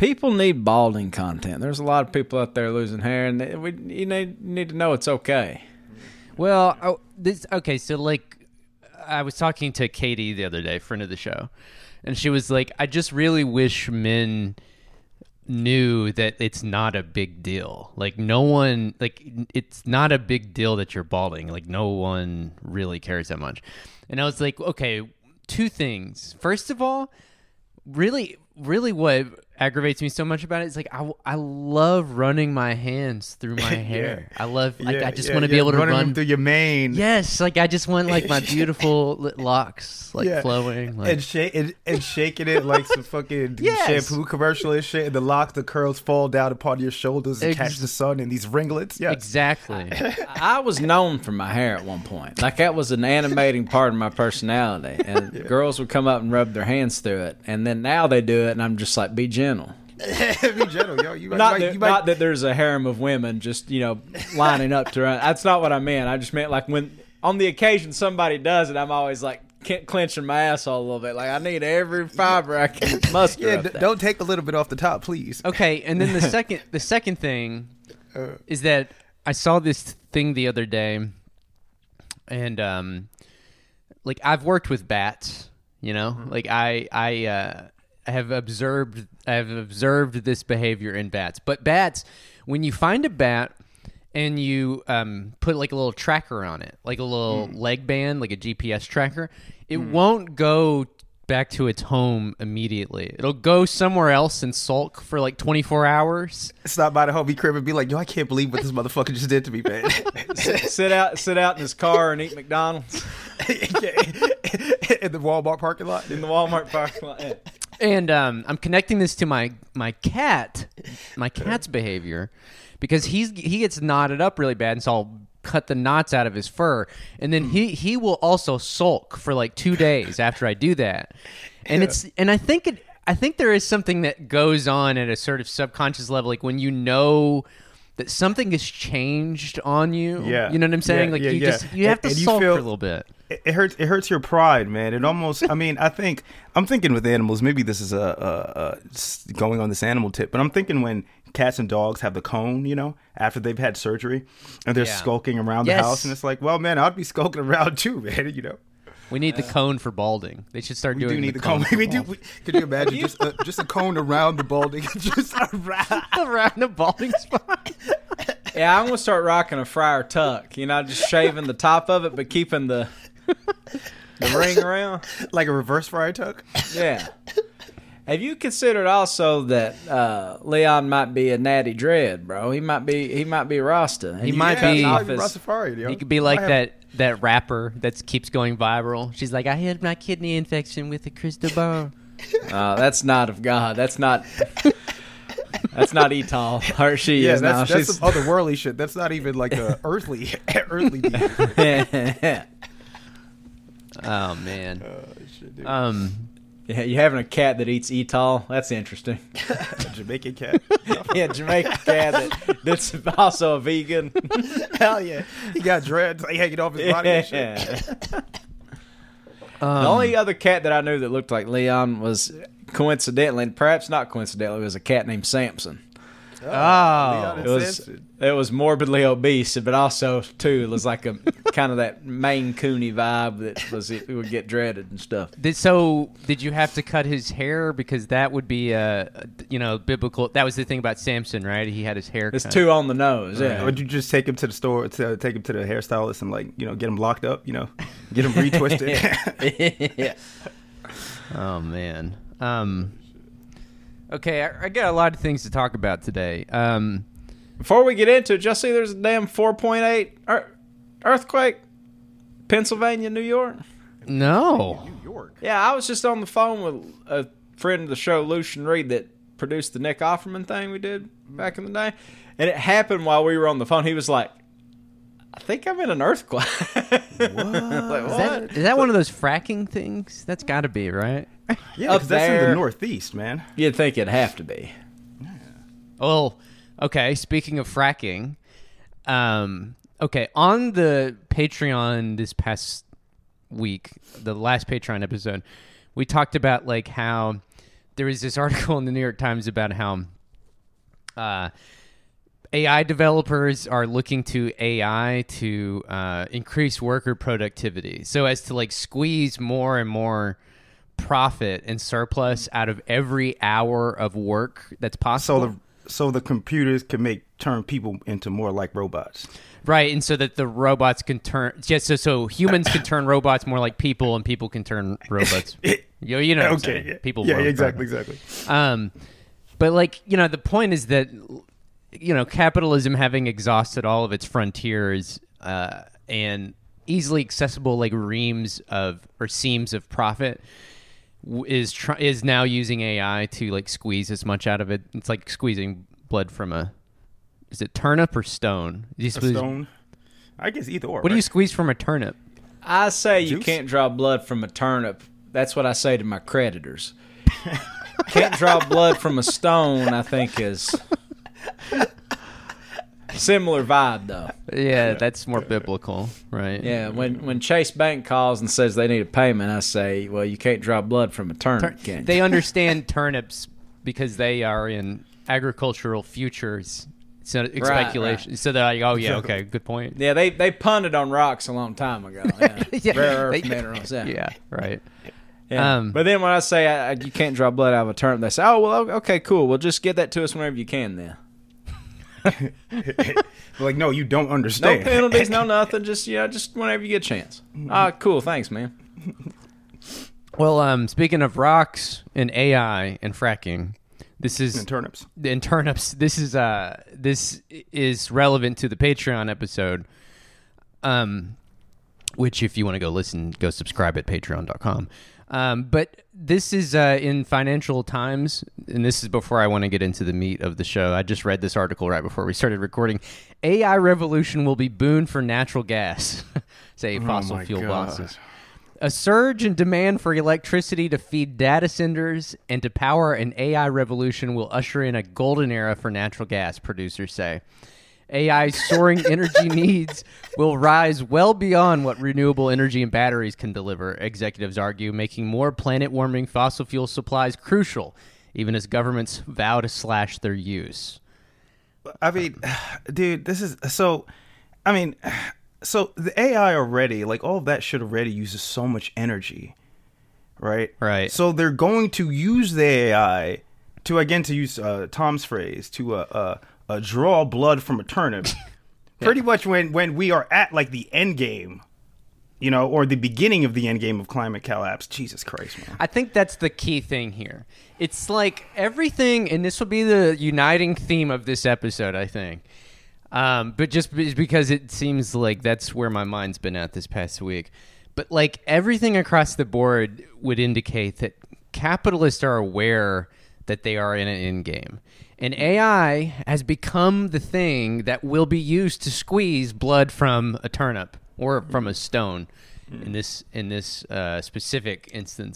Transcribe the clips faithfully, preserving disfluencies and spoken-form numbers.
People need balding content. There's a lot of people out there losing hair, and we you need, need to know it's okay. Well, oh, this okay. So like, I was talking to Katie the other day, friend of the show, and she was like, "I just really wish men knew that it's not a big deal. Like no one, like it's not a big deal that you're balding. Like no one really cares that much." And I was like, "Okay, two things. First of all, really, really, what aggravates me so much about it is like I, I love running my hands through my hair. yeah. I love like yeah, I just yeah, want to yeah. be able to running run them through your mane. Yes, like I just want like my beautiful li- locks like Yeah. flowing like. And, shake, and, and shaking it like some fucking Yes. shampoo commercial and shit. And the locks, the curls fall down upon your shoulders and Ex- catch the sun in these ringlets. Yes. Exactly. I was known for my hair at one point. Like that was an animating part of my personality. And Yeah. girls would come up and rub their hands through it. And then now they do it, and I'm just like, be gentle. Be gentle, yo. You might, Not, you that, might, you might, not that there's a harem of women just, you know, lining up to run. That's not what I meant. I just meant like when, on the occasion somebody does it, I'm always like clenching my asshole a little bit. Like I need every fiber I can muster. yeah, up d- there. don't take a little bit off the top, please. Okay, and then the second the second thing Uh, is that I saw this thing the other day, and um, like I've worked with bats, you know, like I I uh, I have observed I have observed this behavior in bats. But bats, when you find a bat and you um, put like a little tracker on it, like a little leg band, like a G P S tracker, it won't go back to its home immediately. It'll go somewhere else and sulk for like twenty-four hours. Stop by the homie crib and be like, yo, I can't believe what this motherfucker just did to me, man. sit out, sit out in his car and eat McDonald's In the Walmart parking lot. in the Walmart parking lot. Yeah. And um, I'm connecting this to my my cat, my cat's behavior, because he's he gets knotted up really bad, and so I'll cut the knots out of his fur, and then he he will also sulk for like two days after I do that, and Yeah. it's and I think it I think there is something that goes on at a sort of subconscious level, like when you know that something has changed on you. Yeah. You know what I'm saying? Yeah, like yeah, you yeah. just you have to And- and you sulk feel- for a little bit. It it hurts. It hurts your pride, man. It almost. I mean, I think I'm thinking with animals. Maybe this is a, a, a s- going on this animal tip, but I'm thinking when cats and dogs have the cone, you know, after they've had surgery, and they're Yeah. skulking around Yes. the house, and it's like, well, man, I'd be skulking around too, man. You know, We need the cone for balding. They should start we doing do need the the cone. for We do. balding. We, could you imagine just a, just a cone around the balding, just around? around the balding spot. Yeah, I'm gonna start rocking a friar tuck. You know, just shaving the top of it, but keeping the the ring around. Like a reverse friar tuck. Yeah. Have you considered also that uh, Leon might be a natty dread, bro? He might be. He might be Rasta. He And might you be- cut off Might be his- Rastafarian, yo. He could be like Might have- that that rapper that keeps going viral. She's like, I had my kidney infection with a crystal ball. Uh, that's not of God. That's not. That's not Etol. Her she Yeah, is now. that's, that's She's some otherworldly shit. That's not even like a earthly, earthly deal. Oh man. Oh, shit, dude. Um. yeah, you having a cat that eats Etol? That's interesting. A Jamaican cat. Yeah, Jamaican cat that, that's also a vegan. Hell yeah. He got dreads like, hanging off his body and shit. Yeah. um, The only other cat that I knew that looked like Leon was coincidentally, and perhaps not coincidentally, was a cat named Samson. Oh. Leon and It was Samson. it was morbidly obese, but also too it was like a kind of that Maine Cooney vibe that was it would get dreaded and stuff. Did, so did you have to cut his hair because that would be a, you know, biblical? That was the thing about Samson, right? He had his hair. It's cut. too on the nose. Yeah. Would you just take him to the store, to take him to the hairstylist and like, you know, get him locked up, you know, get him retwisted? Yeah. Oh man. Um. Okay, I, I got a lot of things to talk about today. Um. Before we get into it, just see there's a damn four point eight earthquake, Pennsylvania, New York. No. New York. Yeah, I was just on the phone with a friend of the show, Lucian Reed, that produced the Nick Offerman thing we did back in the day. And it happened while we were on the phone. He was like, I think I'm in an earthquake. What? like, Is that, is that one of those fracking things? That's got to be, right? Yeah, Up because that's in there. the Northeast, man. You'd think it'd have to be. Oh, okay. Speaking of fracking, um, okay, on the Patreon this past week, the last Patreon episode, we talked about like how there was this article in the New York Times about how uh, A I developers are looking to A I to uh, increase worker productivity, so as to like squeeze more and more profit and surplus out of every hour of work that's possible. So the so the computers can make turn people into more like robots. Right, and so that the robots can turn, yeah, so so humans can turn robots more like people, and people can turn robots. you, you know, what I'm Okay, saying. yeah. people. Yeah, more exactly, robots. exactly. Um, but like you know, the point is that you know, capitalism having exhausted all of its frontiers uh, and easily accessible like reams of or seams of profit w- is tr- is now using A I to like squeeze as much out of it. It's like squeezing blood from a. Is it turnip or stone? You A squeeze- stone. I guess either or. What do you right? squeeze from a turnip? I say you Juice? can't draw blood from a turnip. That's what I say to my creditors. Can't draw blood from a stone, I think, is similar vibe, though. Yeah, that's more biblical, right? Yeah, when when Chase Bank calls and says they need a payment, I say, well, you can't draw blood from a turnip, Tur- can you? they understand turnips because they are in agricultural futures. So speculation. right. So they're like, oh yeah, okay, good point. Yeah, they they punted on rocks a long time ago. Yeah, Yeah, rare earth they- minerals. Yeah. Yeah, right. Yeah. Um, but then when I say I, I, you can't draw blood out of a turnip, they say, oh well, okay, cool. Well, just get that to us whenever you can. Then Like, no, you don't no understand. penalties, no nothing. Just yeah, just whenever you get a chance. Ah, cool. Thanks, man. Well, um, speaking of rocks and A I and fracking, this is And turnips. in turnips. This is uh this is relevant to the Patreon episode. Um, which if you want to go listen, go subscribe at patreon dot com. Um, but this is uh, in Financial Times, and this is before I want to get into the meat of the show. I just read this article right before we started recording. A I revolution will be boon for natural gas, say fossil my fuel God. bosses. A surge in demand for electricity to feed data centers and to power an A I revolution will usher in a golden era for natural gas, producers say. A I's soaring energy needs will rise well beyond what renewable energy and batteries can deliver, executives argue, making more planet-warming fossil fuel supplies crucial, even as governments vow to slash their use. I mean, dude, this is so. I mean, so the A I already, like all of that shit already uses so much energy, right? Right. So they're going to use the A I to, again, to use uh, Tom's phrase, to uh, uh, uh, draw blood from a turnip. Pretty much when when we are at like the end game, you know, or the beginning of the end game of climate collapse. Jesus Christ, man. I think that's the key thing here. It's like everything, and this will be the uniting theme of this episode, I think. Um, but just be- because it seems like that's where my mind's been at this past week. But like everything across the board would indicate that capitalists are aware that they are in an end game. And A I has become the thing that will be used to squeeze blood from a turnip or from a stone in this in this uh, specific instance.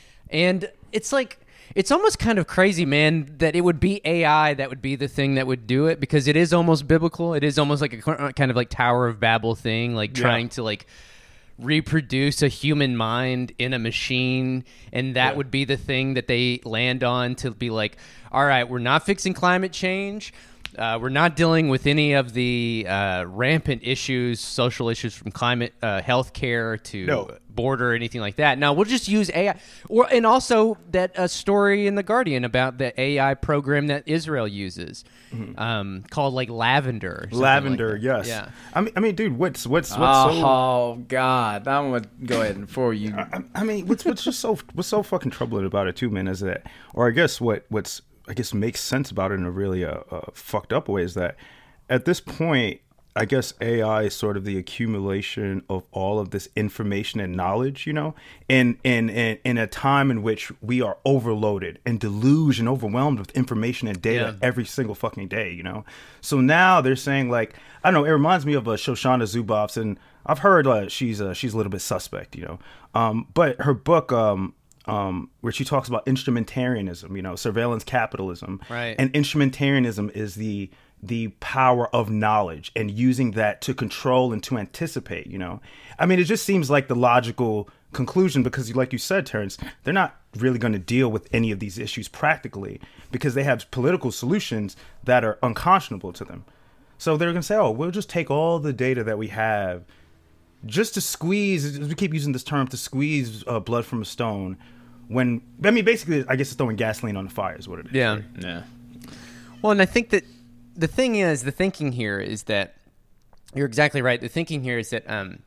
And it's like it's almost kind of crazy, man, that it would be A I that would be the thing that would do it, because it is almost biblical. It is almost like a kind of like Tower of Babel thing, like Yeah. trying to like reproduce a human mind in a machine, and that Yeah. would be the thing that they land on to be like, all right, we're not fixing climate change. Uh, we're not dealing with any of the uh, rampant issues, social issues from climate, uh, health care to No. border, anything like that. No, we'll just use A I. Or, and also that uh, story in The Guardian about the A I program that Israel uses um, called like Lavender. or something Lavender, like that. yes. Yeah. I mean, I mean, dude, what's what's what's so? Oh God, I'm gonna go ahead and for you. I, I mean, what's what's just so what's so fucking troubling about it too, man, is that, or I guess what what's I guess makes sense about it in a really uh, uh, fucked up way is that at this point, I guess A I is sort of the accumulation of all of this information and knowledge, you know, in in in, in a time in which we are overloaded and deluged and overwhelmed with information and data Yeah. every single fucking day, you know. So now they're saying, like, I don't know, it reminds me of uh, Shoshana Zuboff's, and I've heard uh, she's uh, she's a little bit suspect, you know. Um, but her book, um, um, where she talks about instrumentarianism, you know, surveillance capitalism, Right. and instrumentarianism is the the power of knowledge and using that to control and to anticipate, you know. I mean, it just seems like the logical conclusion because, like you said, Terrence, they're not really going to deal with any of these issues practically because they have political solutions that are unconscionable to them. So they're going to say, oh, we'll just take all the data that we have just to squeeze, we keep using this term, to squeeze uh, blood from a stone. When, I mean, basically, I guess it's throwing gasoline on the fire is what it is. Yeah. Right? Yeah. Well, and I think that the thing is, the thinking here is that you're exactly right. The thinking here is that, um,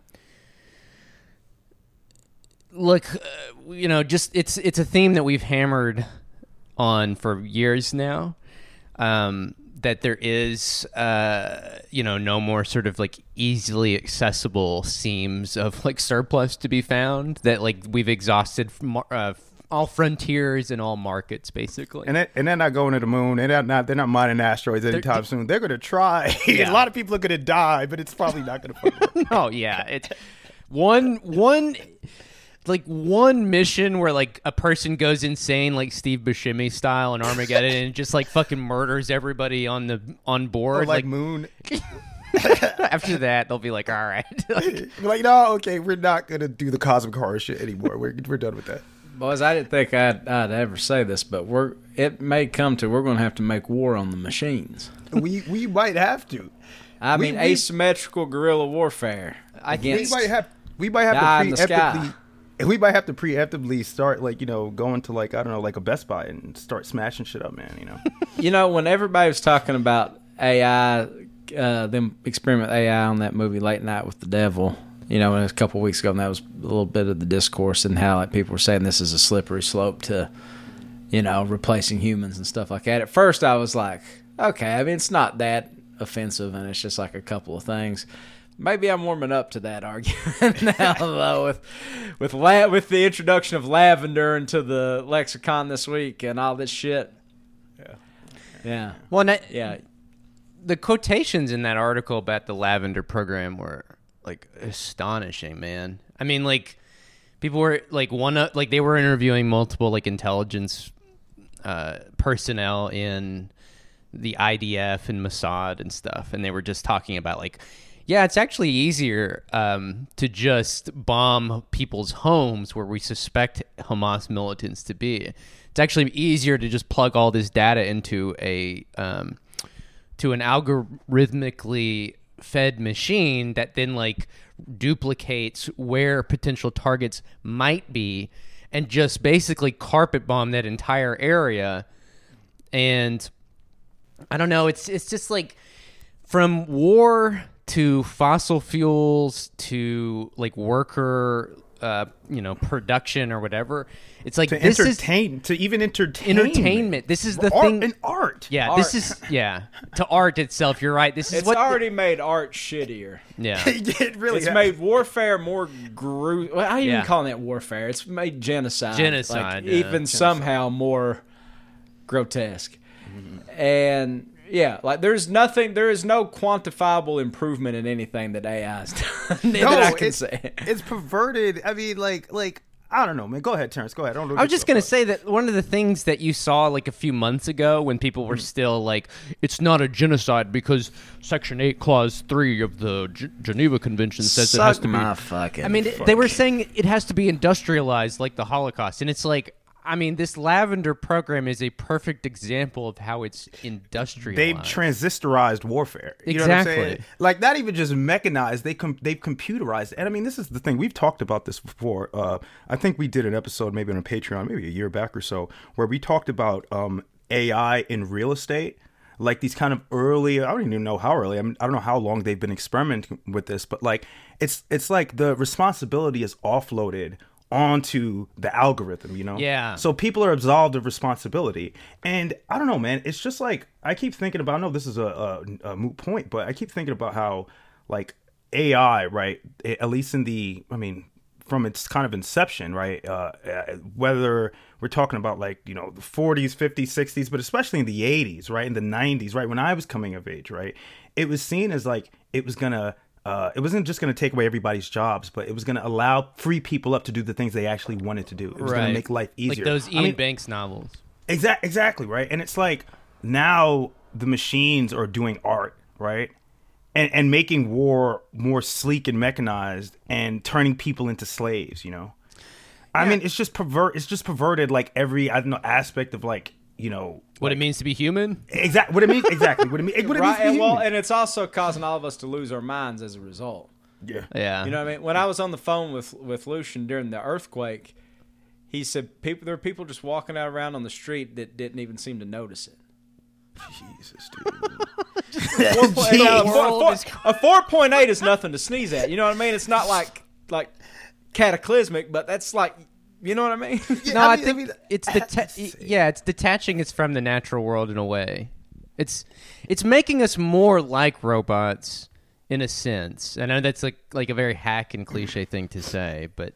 look, uh, you know, just it's it's a theme that we've hammered on for years now. Um, that there is, uh, you know, no more sort of like easily accessible seams of like surplus to be found. That like we've exhausted from, uh, all frontiers and all markets, basically. And, it, and they're not going to the moon. They're not. They're not mining asteroids anytime They're, soon. They're going to try. Yeah. A lot of people are going to die, but it's probably not going to work. Oh yeah, it's one one like one mission where like a person goes insane, like Steve Buscemi style in Armageddon, and just like fucking murders everybody on the on board. Or like, like moon. After that, they'll be like, all right, like, like no, okay, we're not going to do the cosmic horror shit anymore. We're we're done with that. Boys, I didn't think I'd, I'd ever say this, but we're it may come to we're going to have to make war on the machines. we we might have to. I We- mean, we- asymmetrical guerrilla warfare. I We against might have we might have die in to the sky. preemptively. We might have to preemptively start, like, you know, going to, like, I don't know, like a Best Buy and start smashing shit up, man, you know? You know, when everybody was talking about A I, uh, them experiment A I on that movie Late Night with the Devil, you know, and it was a couple of weeks ago, and that was a little bit of the discourse and how like people were saying this is a slippery slope to, you know, replacing humans and stuff like that. At first, I was like, okay, I mean, it's not that offensive, and it's just like a couple of things. Maybe I'm warming up to that argument now, though, with with la- with the introduction of lavender into the lexicon this week and all this shit. Yeah. Yeah. well, and I, Yeah. the quotations in that article about the Lavender program were like astonishing, man. I mean, like people were like one of like they were interviewing multiple like intelligence uh, personnel in the I D F and Mossad and stuff, and they were just talking about like, yeah, it's actually easier um, to just bomb people's homes where we suspect Hamas militants to be. It's actually easier to just plug all this data into a um, to an algorithmically fed machine that then like duplicates where potential targets might be and just basically carpet bomb that entire area. And I don't know, it's it's just like from war to fossil fuels to like worker uh you know production or whatever. It's like To this entertain, is to even entertain. entertainment. This is the art, thing. And art. Yeah, Art. this is yeah. To art itself, you're right. This is It's what the- already made art shittier. yeah. It really It's has. made warfare more gruesome. Well, I ain't Yeah. even calling it warfare. It's made genocide. Genocide, like, yeah. even Genocide. somehow more grotesque. And yeah, like there's nothing, there is no quantifiable improvement in anything that A I has done No, that I can it's, say. it's perverted. I mean, like, like I don't know, man. Go ahead, Terrence. Go ahead. I, don't I was just gonna say that one of the things that you saw like a few months ago when people were still like, it's not a genocide because Section Eight, Clause Three of the G- Geneva Convention says it has Suck to be. my fucking. I mean, it- they were saying it has to be industrialized like the Holocaust, and it's like, I mean, this Lavender program is a perfect example of how it's industrialized. They've transistorized warfare. You know what I'm saying? Exactly. Like not even just mechanized. They com- they've computerized. And I mean, this is the thing. We've talked about this before. Uh, I think we did an episode maybe on a Patreon, maybe a year back or so, where we talked about um, A I in real estate. Like these kind of early, I don't even know how early. I mean, I don't know how long they've been experimenting with this, but like it's it's like the responsibility is offloaded onto the algorithm, you know? Yeah. So people are absolved of responsibility. And I don't know, man. It's just like, I keep thinking about, I know this is a, a, a moot point, but I keep thinking about how, like, A I, right? At least in the, I mean, from its kind of inception, right? Uh, whether we're talking about, like, you know, the forties, fifties, sixties, but especially in the eighties, right? In the nineties, right? When I was coming of age, right? It was seen as like, it was going to, Uh, it wasn't just going to take away everybody's jobs, but it was going to allow free people up to do the things they actually wanted to do. It was going to make life easier. like those Ian I mean, Banks novels. Exactly, exactly, right? And it's like now the machines are doing art, right? And and making war more sleek and mechanized and turning people into slaves, you know? I mean, it's just pervert. It's just perverted like every I don't know aspect of like you know What like, it means to be human? Exactly. What it means. Exactly. What it means. What it means Right, to be and, well, human. and it's also causing all of us to lose our minds as a result. Yeah. Yeah. You know what I mean? When I was on the phone with with Lucian during the earthquake, he said people there were people just walking out around on the street that didn't even seem to notice it. Jesus, dude. Four point- The now, world four- is- a four point eight is nothing to sneeze at. You know what I mean? It's not like like cataclysmic, but that's like, you know what I mean? No, I I, mean- think I mean, it's I the have to te- say- yeah, it's detaching us from the natural world in a way. It's it's making us more like robots in a sense. I know that's like like a very hack and cliche thing to say, but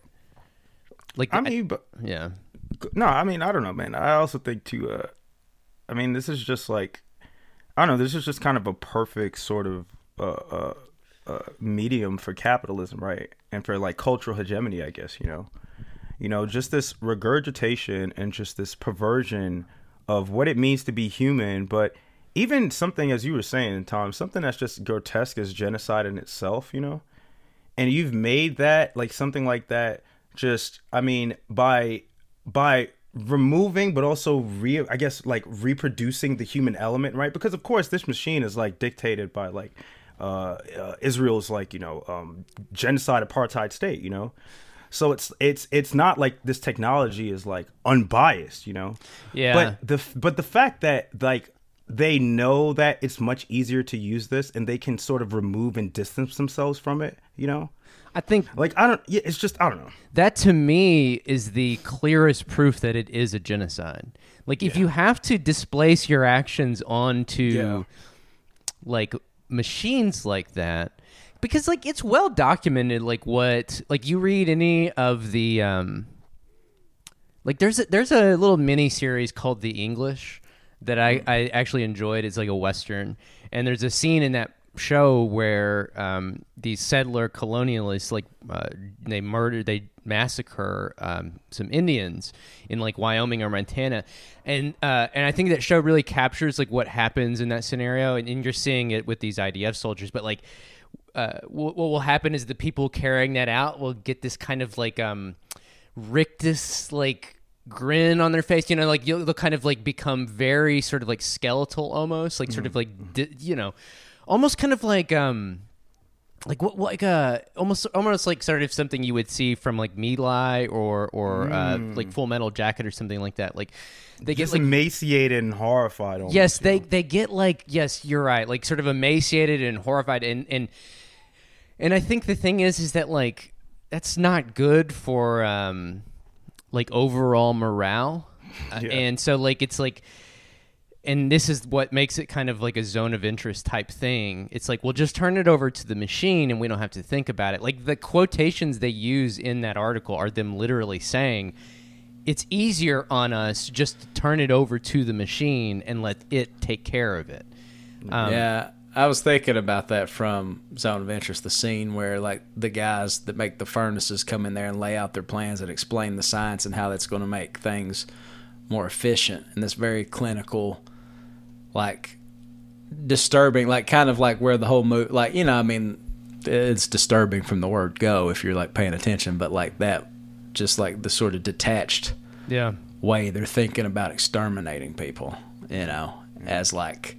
like I mean, but yeah, no, I mean, I don't know, man. I also think too. Uh, I mean, this is just like, I don't know. This is just kind of a perfect sort of uh, uh, uh, medium for capitalism, right? And for like cultural hegemony, I guess. You know, you know, just this regurgitation and just this perversion of what it means to be human, but even something, as you were saying, Tom, something that's just grotesque as genocide in itself, you know? And you've made that, like something like that, just, I mean, by by removing, but also, re, I guess, like reproducing the human element, right? Because, of course, this machine is, like, dictated by, like, uh, uh, Israel's, like, you know, um, genocide apartheid state, you know? So it's it's it's not like this technology is, like, unbiased, you know? yeah. But the but the fact that, like, they know that it's much easier to use this and they can sort of remove and distance themselves from it, you know? I think Like, I don't, yeah, it's just, I don't know. that to me is the clearest proof that it is a genocide. Like if you have to displace your actions onto Yeah. like machines like that, because like it's well documented, like what, like you read any of the, um, like there's a, there's a little mini series called The English that I, I actually enjoyed. It's like a Western, and there's a scene in that show where um, these settler colonialists, like uh, they murder, they massacre um, some Indians in like Wyoming or Montana, and uh, and I think that show really captures like what happens in that scenario, and, and you're seeing it with these I D F soldiers, but like uh, what, what will happen is the people carrying that out will get this kind of like um, rictus like grin on their face, you know, like you'll they'll kind of like become very sort of like skeletal almost, like sort of like di- you know. Almost kind of like um, like what like uh almost almost like sort of something you would see from like My Lai or or uh, like Full Metal Jacket or something like that. Like they get Just like emaciated and horrified. Almost, yes, you they know? they get like yes, you're right, like sort of emaciated and horrified, and and and I think the thing is is that like that's not good for um like overall morale, uh, Yeah. and so like it's like. And this is what makes it kind of like a zone of interest type thing. It's like, we'll just turn it over to the machine and we don't have to think about it. Like the quotations they use in that article are them literally saying, it's easier on us just to turn it over to the machine and let it take care of it. Um, Yeah, I was thinking about that from Zone of Interest, the scene where like the guys that make the furnaces come in there and lay out their plans and explain the science and how that's going to make things more efficient, and this very clinical, like disturbing, like kind of like where the whole movie, like, you know, I mean, it's disturbing from the word go if you're like paying attention, but like that, just like the sort of detached Yeah. way they're thinking about exterminating people, you know, as like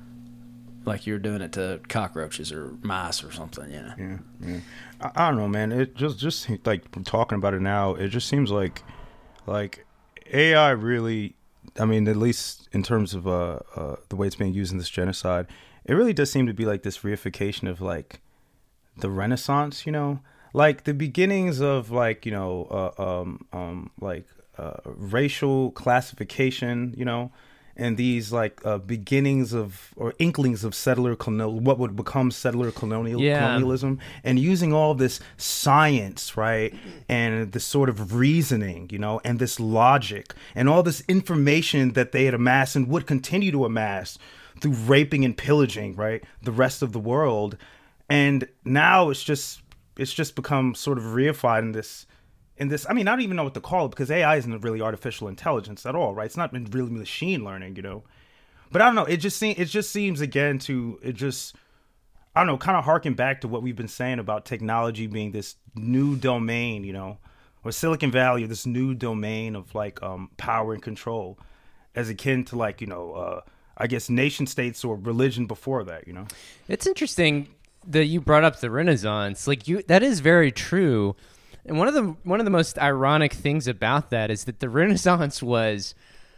like you're doing it to cockroaches or mice or something, you know. Yeah, yeah. I, I don't know, man. It just, just like talking about it now, it just seems like, like A I really, I mean, at least in terms of uh, uh, the way it's being used in this genocide, it really does seem to be like this reification of like the Renaissance, you know, like the beginnings of like, you know, uh, um, um, like uh, racial classification, you know, and these like uh, beginnings of or inklings of settler colonial, what would become settler colonial Yeah. colonialism, and using all this science, right, and this sort of reasoning, you know, and this logic and all this information that they had amassed and would continue to amass through raping and pillaging, right, the rest of the world, and now it's just it's just become sort of reified in this. In this, I mean, I don't even know what to call it because A I isn't really artificial intelligence at all, right? It's not really machine learning, you know. But I don't know. It just seems. It just seems again to it just. I don't know. Kind of harken back to what we've been saying about technology being this new domain, you know, or Silicon Valley, or this new domain of like um, power and control, as akin to like you know, uh, I guess nation states or religion before that. You know, it's interesting that you brought up the Renaissance. Like you, that is very true. And one of the one of the most ironic things about that is that the Renaissance was,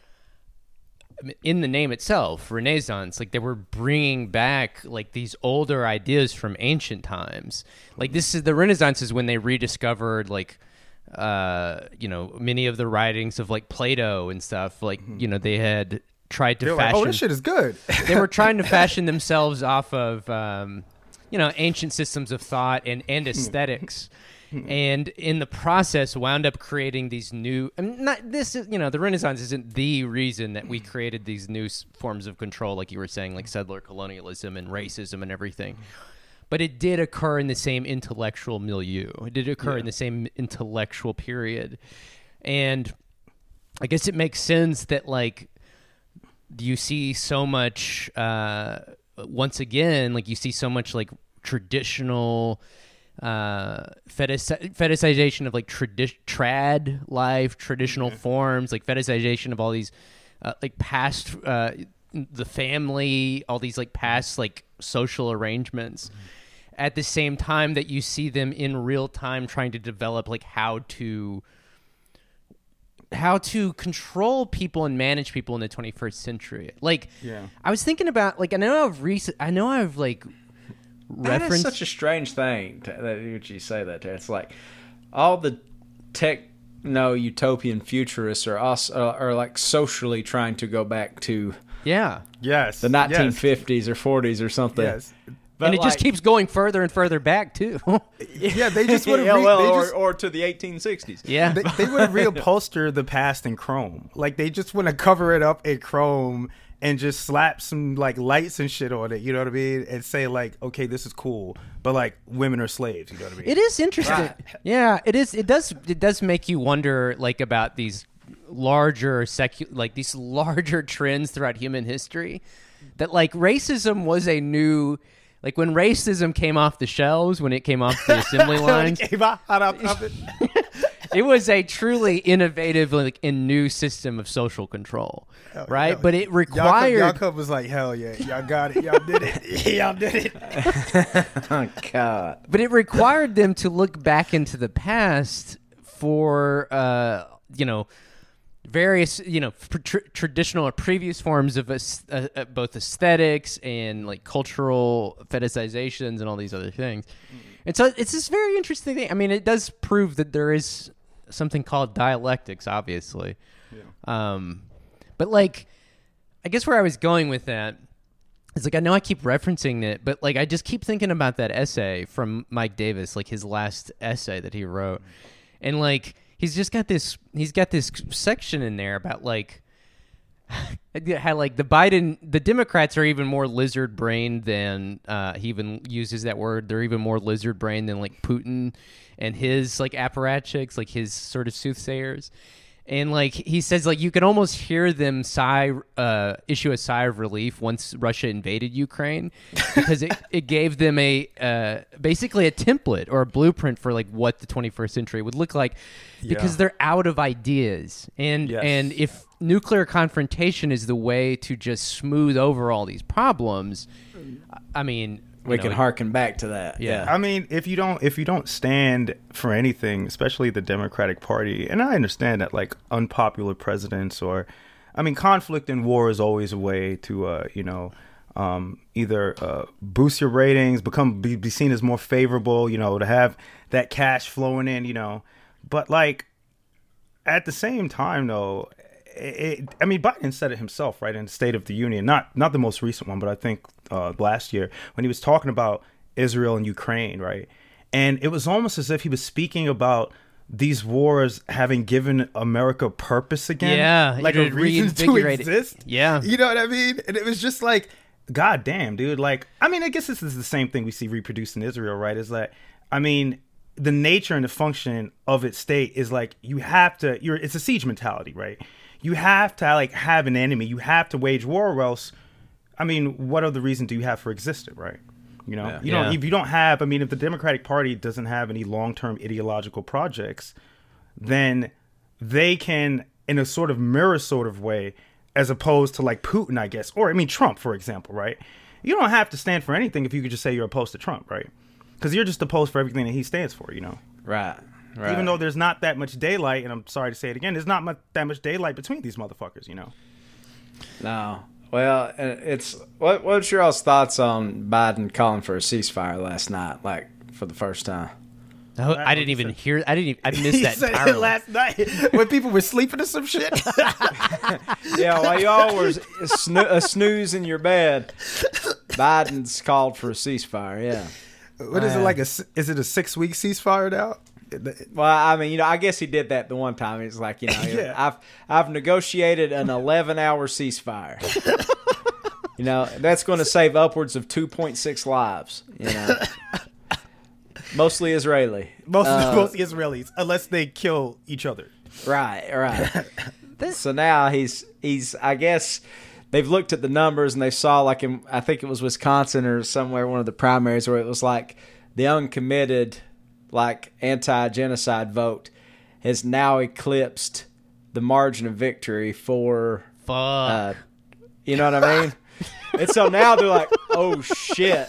in the name itself, Renaissance, like they were bringing back like these older ideas from ancient times. Like this is the Renaissance is when they rediscovered like uh you know many of the writings of like Plato and stuff. Like you know they had tried to They're fashion. like, oh, this shit is good. They were trying to fashion themselves off of um you know ancient systems of thought and and aesthetics. And in the process, wound up creating these new. I mean, not this is you know the Renaissance isn't the reason that we created these new s- forms of control, like you were saying, like settler colonialism and racism and everything. But it did occur in the same intellectual milieu. It did occur Yeah. in the same intellectual period, and I guess it makes sense that like you see so much. Uh, once again, like you see so much like traditional. uh fetish fetishization of like tradi- trad life, traditional Mm-hmm. forms, like fetishization of all these uh, like past uh the family, all these like past like social arrangements, Mm-hmm. at the same time that you see them in real time trying to develop like how to how to control people and manage people in the twenty-first century. Like Yeah. I was thinking about like I know I've recent I know I've like That is referenced such a strange thing to, that you say that. To. It's like all the techno utopian futurists are us are, are like socially trying to go back to yeah. Yes. the nineteen fifties or forties or something. Yes. But And it just like- keeps going further and further back too. Yeah, they just would have. yeah, Re- well, they or, just, or to the eighteen sixties. yeah. they, they would have reupholster the past in chrome. Like they just want to cover it up in chrome and just slap some like lights and shit on it. You know what I mean? And say like, okay, this is cool, but like women are slaves. You know what I mean? It is interesting. Yeah, it is. It does. It does make you wonder, like, about these larger secu- like these larger trends throughout human history. That like racism was a new, like when racism came off the shelves, when it came off the assembly lines, Came out of it. it was a truly innovative, like, and new system of social control, right? Hell, but it Y'all come, required. y'all come was like, hell yeah, y'all got it, y'all did it, y'all did it. Oh God. But it required them to look back into the past for, uh, you know, various, you know, tr- traditional or previous forms of aes- uh, uh, both aesthetics and like cultural fetishizations and all these other things. And so it's this very interesting thing. I mean, it does prove that there is something called dialectics, obviously. Um, but like, I guess where I was going with that is like, I know I keep referencing it, but like, I just keep thinking about that essay from Mike Davis, like his last essay that he wrote. And like, he's just got this, he's got this section in there about like, how like the Biden, the Democrats are even more lizard brained than, uh, he even uses that word. They're even more lizard brained than like Putin and his like apparatchiks, like his sort of soothsayers. And like he says, like you can almost hear them sigh, uh, issue a sigh of relief once Russia invaded Ukraine, because it, it gave them a uh, basically a template or a blueprint for like what the twenty-first century would look like, because Yeah. they're out of ideas. And Yes. and if nuclear confrontation is the way to just smooth over all these problems, I mean, We you can know, harken back to that. Yeah. I mean, if you don't if you don't stand for anything, especially the Democratic Party, and I understand that like unpopular presidents or, I mean, conflict and war is always a way to uh, you know, um, either uh, boost your ratings, become be, be seen as more favorable, you know, to have that cash flowing in, you know, but like at the same time though. It, I mean, Biden said it himself, right, in the State of the Union, not not the most recent one, but I think uh, last year when he was talking about Israel and Ukraine, right, and it was almost as if he was speaking about these wars having given America purpose again, Yeah, like it a reason to reinvigorated- exist. Yeah. You know what I mean? And it was just like, God damn, dude. Like, I mean, I guess this is the same thing we see reproduced in Israel, right? Is that, I mean, the nature and the function of its state is like you have to. You're. It's a siege mentality, right? You have to like have an enemy. You have to wage war, or else, I mean, what other reason do you have for existing, right? You know, Yeah. you don't. Yeah. If you don't have, I mean, if the Democratic Party doesn't have any long-term ideological projects, then they can, in a sort of mirror sort of way, as opposed to like Putin, I guess, or I mean Trump, for example, right? You don't have to stand for anything if you could just say you're opposed to Trump, right? Because you're just opposed for everything that he stands for, you know? Right. Right. Even though there's not that much daylight, and I'm sorry to say it again, there's not much, that much daylight between these motherfuckers, you know? No. Well, it's what. What's your all's thoughts on Biden calling for a ceasefire last night, like for the first time? No, I didn't even hear. I didn't. Even, I missed He that said entirely. it last night when people were sleeping or some shit. Yeah, while y'all were snoo- a snooze in your bed, Biden's called for a ceasefire. Yeah. What is it like? A s- is it a six week ceasefire now? Well, I mean, you know, I guess he did that the one time. It's like, you know, Yeah. I've I've negotiated an eleven hour ceasefire. You know, that's going to save upwards of two point six lives. You know, mostly Israeli. Most Uh, most Israelis, unless they kill each other. Right, right. So now he's he's I guess they've looked at the numbers and they saw, like, in, I think it was Wisconsin or somewhere, one of the primaries, where it was like the uncommitted, like, anti-genocide vote has now eclipsed the margin of victory for Fuck. uh, you know what I mean? And so now they're like, oh shit,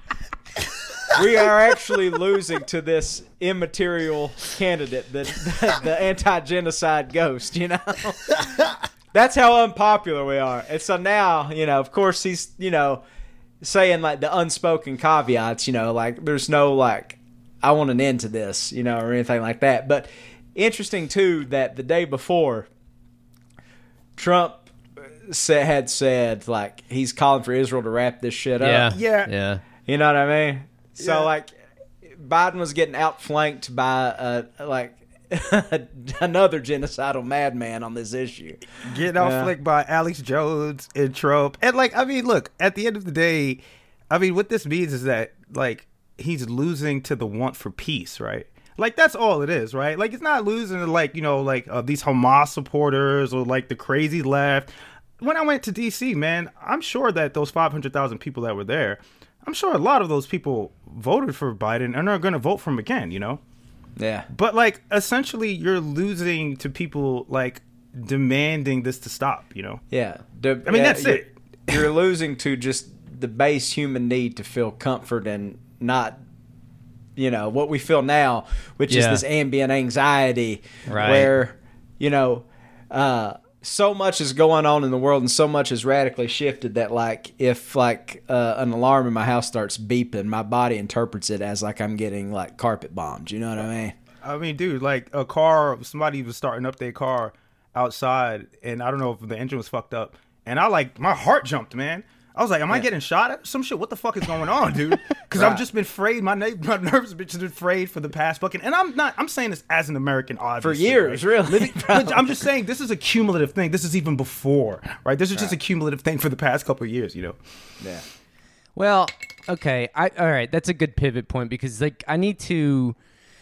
we are actually losing to this immaterial candidate, the, the, the anti-genocide ghost, you know? That's how unpopular we are. And so now, you know, of course he's, you know, saying like the unspoken caveats, you know, like there's no like, I want an end to this, you know, or anything like that. But interesting too that the day before, Trump sa- had said like he's calling for Israel to wrap this shit yeah. up. Yeah. Yeah. You know what I mean? So Yeah. like Biden was getting outflanked by uh, like another genocidal madman on this issue. Getting Yeah. outflanked by Alex Jones and Trump. And, like, I mean, look, at the end of the day, I mean, what this means is that, like, he's losing to the want for peace, right? Like, that's all it is, right? Like, it's not losing to, like, you know, like, uh, these Hamas supporters or, like, the crazy left. When I went to D C, man, I'm sure that those five hundred thousand people that were there, I'm sure a lot of those people voted for Biden and are going to vote for him again, you know? Yeah. But, like, essentially, you're losing to people, like, demanding this to stop, you know? Yeah. The- I mean, yeah, that's you're- it. You're losing to just the base human need to feel comfort and not, you know, what we feel now, which Yeah. is this ambient anxiety Right. where, you know, uh, so much is going on in the world and so much has radically shifted that, like, if, like, uh, an alarm in my house starts beeping, my body interprets it as, like, I'm getting, like, carpet bombed. You know what I mean? I mean, dude, like, a car, somebody was starting up their car outside, and I don't know if the engine was fucked up, and I, like, my heart jumped, man. I was like, am I getting shot at? Some shit. What the fuck is going on, dude? Because Right. I've just been frayed. My, na- my nerves have been just been frayed for the past fucking. And I'm not. I'm saying this as an American, obviously. years, right? really, Living- bro. but I'm just saying this is a cumulative thing. This is even before, right? This is just a cumulative thing for the past couple of years, you know. Yeah. Well, okay. I all right. That's a good pivot point because like I need to.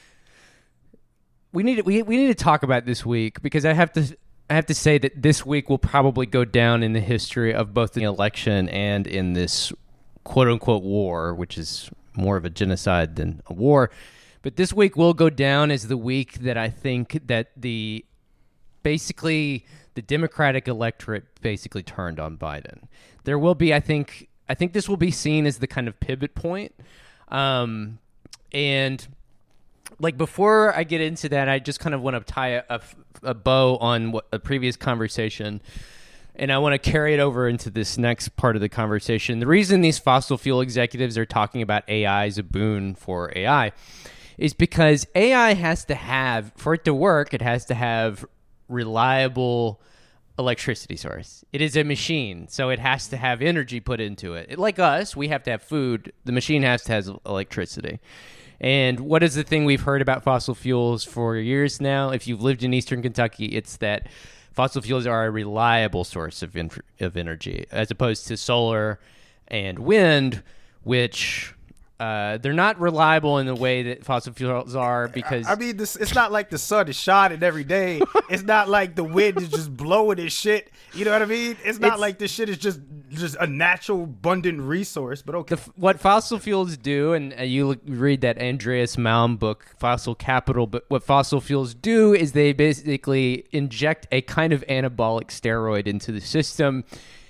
We need to, we we need to talk about this week because I have to I have to say that this week will probably go down in the history of both the election and in this quote unquote war, which is more of a genocide than a war. But this week will go down as the week that I think that the basically the Democratic electorate basically turned on Biden. There will be, I think, I think this will be seen as the kind of pivot point. Um, and like before I get into that, I just kind of want to tie a, a, a bow on what, a previous conversation. And I want to carry it over into this next part of the conversation. The reason these fossil fuel executives are talking about A I as a boon for A I is because A I has to have, for it to work, it has to have reliable electricity source. It is a machine, so it has to have energy put into it. it. Like us, we have to have food. The machine has to have electricity. And what is the thing we've heard about fossil fuels for years now? If you've lived in Eastern Kentucky, it's that fossil fuels are a reliable source of, in- of energy, as opposed to solar and wind, which Uh, they're not reliable in the way that fossil fuels are because I mean, this, it's not like the sun is shining every day. It's not like the wind is just blowing this shit. You know what I mean? It's not It's- like this shit is just just a natural, abundant resource. But okay, the, what fossil fuels do, and uh, you look, read that Andreas Malm book, Fossil Capital, but what fossil fuels do is they basically inject a kind of anabolic steroid into the system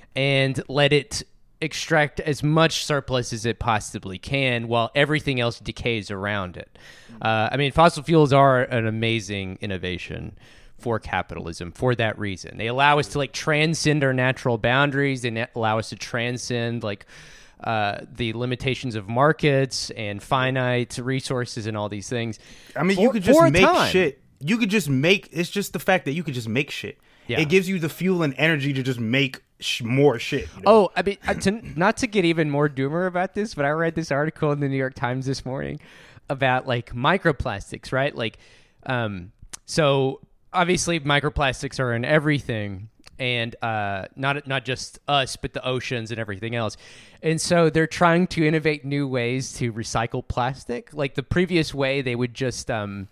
and let it extract as much surplus as it possibly can while everything else decays around it. Uh, I mean, fossil fuels are an amazing innovation for capitalism for that reason. They allow us to like transcend our natural boundaries. They na- allow us to transcend like uh, the limitations of markets and finite resources and all these things. I mean, For- you could just for a make time. shit. You could just make. It's just the fact that you could just make shit. Yeah. It gives you the fuel and energy to just make sh- more shit. You know? Oh, I mean, uh, to, not to get even more doomer about this, but I read this article in the New York Times this morning about like microplastics, right? Like, um, so obviously microplastics are in everything, and uh, not not just us, but the oceans and everything else. And so they're trying to innovate new ways to recycle plastic. Like the previous way, they would just um,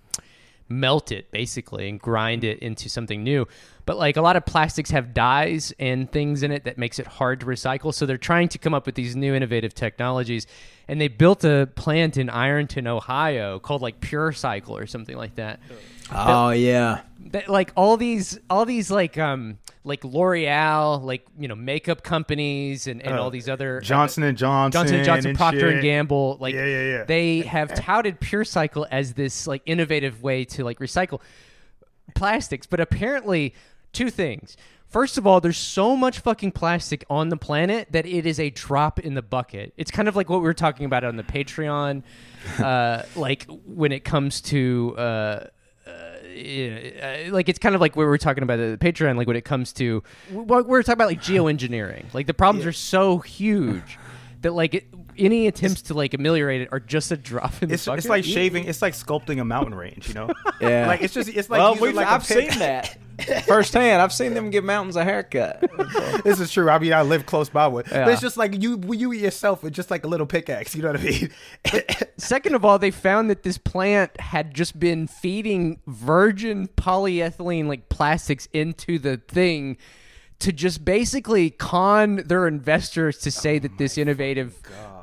melt it basically and grind it into something new. But like a lot of plastics have dyes and things in it that makes it hard to recycle. So they're trying to come up with these new innovative technologies. And they built a plant in Ironton, Ohio called like Pure Cycle or something like that. Oh yeah. That, like all these all these like um like L'Oreal, like, you know, makeup companies and, and Uh, all these other Johnson and Johnson, Johnson and Johnson, Procter shit. and Gamble, like Yeah, yeah, yeah. they have touted Pure Cycle as this like innovative way to like recycle plastics, but apparently two things. First of all, there's so much fucking plastic on the planet that it is a drop in the bucket. It's kind of like what we were talking about on the Patreon, uh, like when it comes to uh, uh, like it's kind of like what we were talking about at the Patreon, like when it comes to what we were talking about, like geoengineering. Like the problems are so huge that like it, any attempts to like ameliorate it are just a drop in the It's, bucket. it's like shaving. It's like sculpting a mountain range. You know. Yeah. Like it's just. It's like well, using we've, like a I've pick. seen that firsthand. I've seen them give mountains a haircut. This is true. I mean, I live close by one. Yeah. But it's just like you, you yourself with just like a little pickaxe. You know what I mean? Second of all, they found that this plant had just been feeding virgin polyethylene like plastics into the thing to just basically con their investors to say that this innovative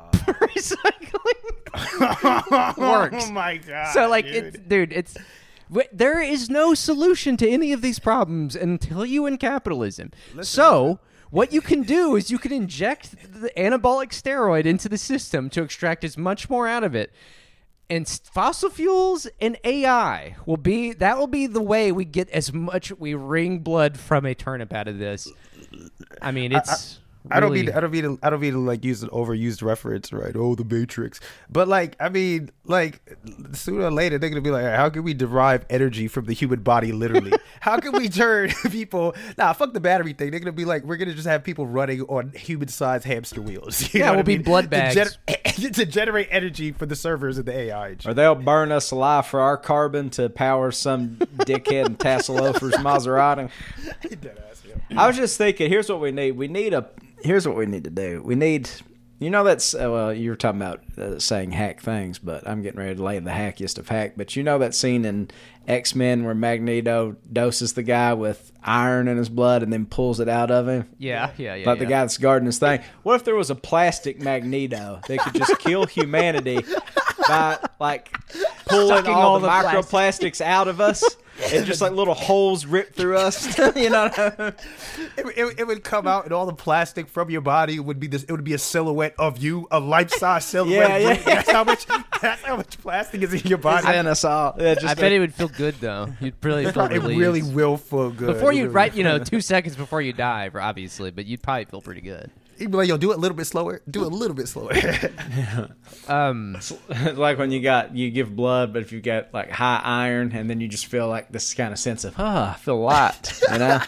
recycling works. Oh my god! So like dude. it's dude, it's w- there is no solution to any of these problems until you in capitalism. so what you can do is you can inject the anabolic steroid into the system to extract as much more out of it. And s- fossil fuels and A I will be that will be the way we get as much we wring blood from a turnip out of this. I mean, it's I don't really- mean I don't mean to, I don't mean to like use an overused reference, right? Oh, the Matrix. But like I mean, like sooner or later they're gonna be like, how can we derive energy from the human body? Literally, how can we turn people? Nah, fuck the battery thing. They're gonna be like, we're gonna just have people running on human-sized hamster wheels. You Yeah, know we'll what I be mean? blood To bags. gener- to generate energy for the servers and the A I. and shit. Or they'll burn us alive for our carbon to power some dickhead in Tasselofer's Maserati. Deadass, yeah. I was just thinking, here's what we need. We need a. Here's what we need to do. We need. You know that's uh, well. You were talking about uh, saying hack things, but I'm getting ready to lay the hackiest of hack. But you know that scene in X-Men where Magneto doses the guy with iron in his blood and then pulls it out of him. Yeah, yeah, yeah. Like yeah. the guy that's guarding his thing. What if there was a plastic Magneto that could just kill humanity by like pulling Sucking all, all the, the microplastics out of us and just like little holes ripped through us? You know what I mean? It, it, it would come out and all the plastic from your body would be this. It would be a silhouette of you, a life-size silhouette. Yeah, yeah. That's how much. That's how much plastic is in your body. And us all. Yeah, just I bet it would feel good though. You'd really feel It relieved. really will feel good. Before It you, really right? will. You know, two seconds before you die, obviously, but you'd probably feel pretty good. You'd be like, yo, do it a little bit slower. Do it a little bit slower. Um, like when you got you give blood, but if you got like high iron, and then you just feel like this kind of sense of ah, I feel light, you know.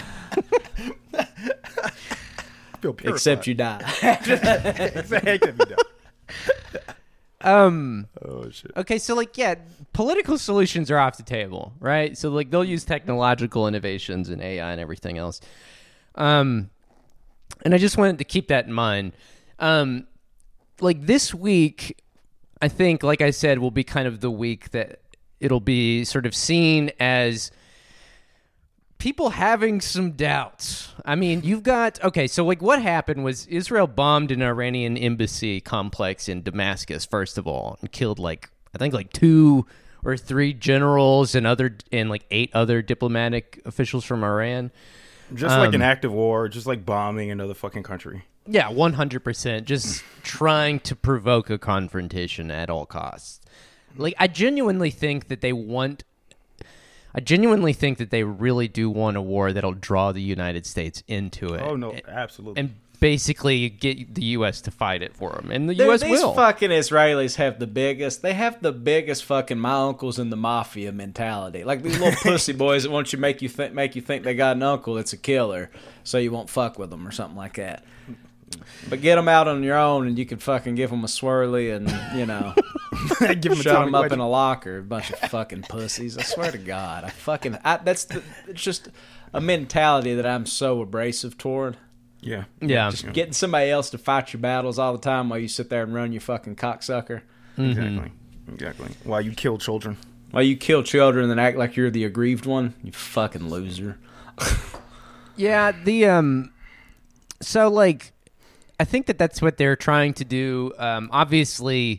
feel purified. Except you die. Exactly. um. Oh shit. Okay, so like, yeah, political solutions are off the table, right? So like, they'll use technological innovations and A I and everything else. Um, and I just wanted to keep that in mind. Um, like this week, I think, like I said, will be kind of the week that it'll be sort of seen as people having some doubts. I mean, you've got, okay, so like what happened was Israel bombed an Iranian embassy complex in Damascus, first of all, and killed like, I think like two or three generals and other, and like eight other diplomatic officials from Iran. Just Um, like an active war, just like bombing another fucking country. Yeah, one hundred percent. Just trying to provoke a confrontation at all costs. Like, I genuinely think that they want... I genuinely think that they really do want a war that'll draw the United States into it. Oh, no, absolutely. And basically get the U S to fight it for them. And the Dude, U S these will. fucking Israelis have the biggest. They have the biggest fucking my uncles in the mafia mentality. Like these little pussy boys that want you make you think make you think they got an uncle that's a killer, so you won't fuck with them or something like that. But get them out on your own, and you can fucking give them a swirly, and you know, Give 'em a shut Tommy them up Wedge. in a locker. A bunch of fucking pussies. I swear to God, I fucking. I, that's the, it's just a mentality that I'm so abrasive toward. Yeah. Yeah. Just getting somebody else to fight your battles all the time while you sit there and run your fucking cocksucker. Exactly. Exactly. While you kill children. While you kill children and act like you're the aggrieved one, you fucking loser. Yeah, the... um. So, like, I think that that's what they're trying to do. Um, obviously...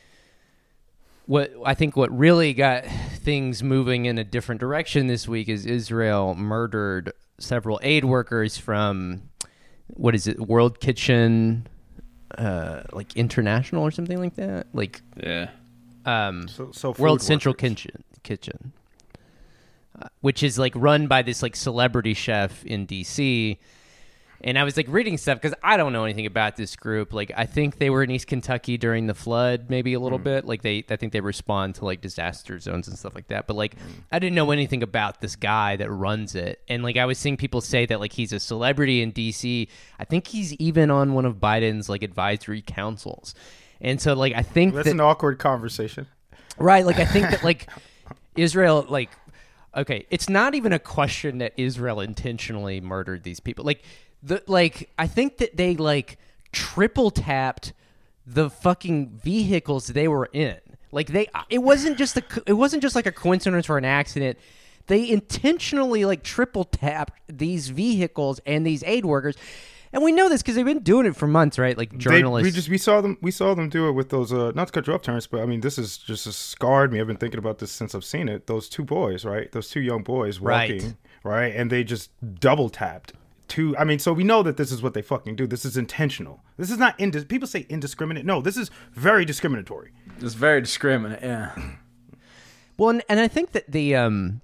What I think what really got things moving in a different direction this week is Israel murdered several aid workers from, what is it, World Kitchen, uh, like International or something like that? Like, Yeah. um, So, so food World Central workers. Kitchen, kitchen uh, which is like run by this like celebrity chef in D C. And I was like reading stuff because I don't know anything about this group. Like, I think they were in East Kentucky during the flood, maybe a little Mm. bit. Like, they, I think they respond to like disaster zones and stuff like that. But like, I didn't know anything about this guy that runs it. And like, I was seeing people say that like he's a celebrity in D C. I think he's even on one of Biden's like advisory councils. And so like, I think That's that an awkward conversation. right, like I think that like Israel, like, okay, it's not even a question that Israel intentionally murdered these people. Like the like I think that they like triple tapped the fucking vehicles they were in. Like they it wasn't just a it wasn't just like a coincidence or an accident. They intentionally like triple tapped these vehicles and these aid workers. And we know this because they've been doing it for months, right? Like They, journalists. we just we saw them we saw them do it with those uh not to cut you off, Terrence, but I mean this is just has scarred me. I've been thinking about this since I've seen it. Those two boys, right? Those two young boys walking, Right. right? And they just double tapped. Two, I mean, so we know that this is what they fucking do. This is intentional. This is not indis- people say indiscriminate. No, this is very discriminatory. It's very discriminate, yeah. Well, and, and I think that the um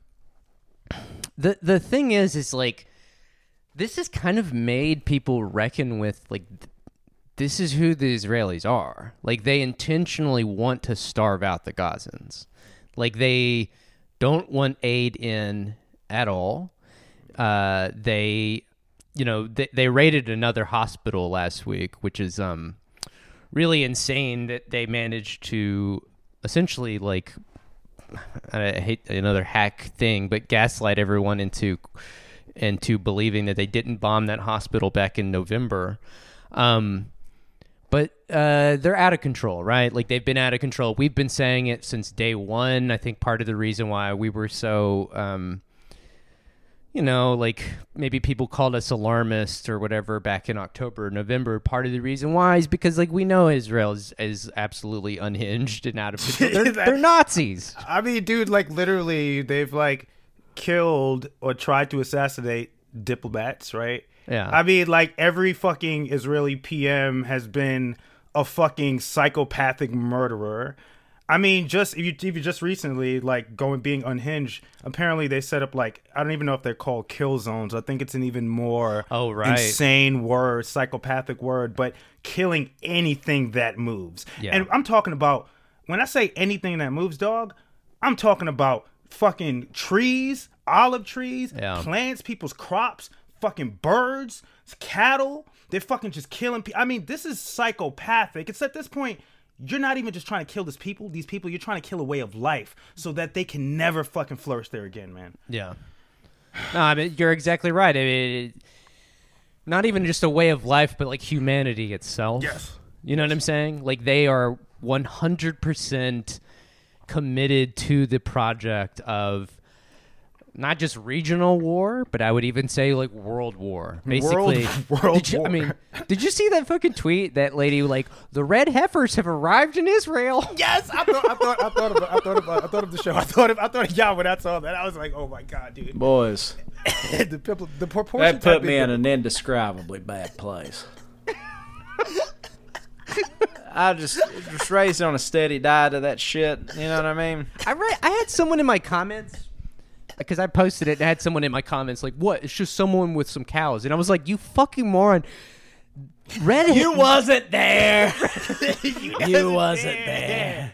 the the thing is is like this has kind of made people reckon with like th- this is who the Israelis are. Like they intentionally want to starve out the Gazans. Like they don't want aid in at all. Uh they you know they, they raided another hospital last week, which is um really insane that they managed to essentially like I hate another hack thing, but gaslight everyone into into believing that they didn't bomb that hospital back in November. Um, but uh, they're out of control, right? Like they've been out of control. We've been saying it since day one. I think part of the reason why we were so, um, you know, like maybe people called us alarmist or whatever back in October, November. Part of the reason why is because like we know Israel is, is absolutely unhinged and out of control. They're, they're Nazis. I mean, dude, like literally, they've like killed or tried to assassinate diplomats, right? Yeah. I mean, like every fucking Israeli P M has been a fucking psychopathic murderer. I mean, just if you even just recently, like going being unhinged. Apparently, they set up like I don't even know if they're called kill zones. I think it's an even more Oh, right. insane word, psychopathic word, but killing anything that moves. Yeah. And I'm talking about when I say anything that moves, dog. I'm talking about fucking trees, olive trees, Yeah. plants, people's crops, fucking birds, cattle. They're fucking just killing people. I mean, this is psychopathic. It's at this point. You're not even just trying to kill this people, these people. You're trying to kill a way of life so that they can never fucking flourish there again, man. Yeah. No, I mean, you're exactly right. I mean, it, not even just a way of life, but like humanity itself. Yes. You know what I'm saying? Like they are one hundred percent committed to the project of not just regional war, but I would even say like world war. Basically, World, world did you, war. I mean, did you see that fucking tweet? That lady like the red heifers have arrived in Israel. Yes, I thought, I thought, I thought, about, I thought about, I thought of the show. I thought, of, I thought of y'all when I saw that. I was like, oh my god, dude. Boys, the, people- the proportions. that put have me been- in an indescribably bad place. I just just raised on a steady diet of that shit. You know what I mean? I read, I had someone in my comments because I posted it and I had someone in my comments like, "What? It's just someone with some cows," and I was like, "You fucking moron." Red You wasn't there. You wasn't there.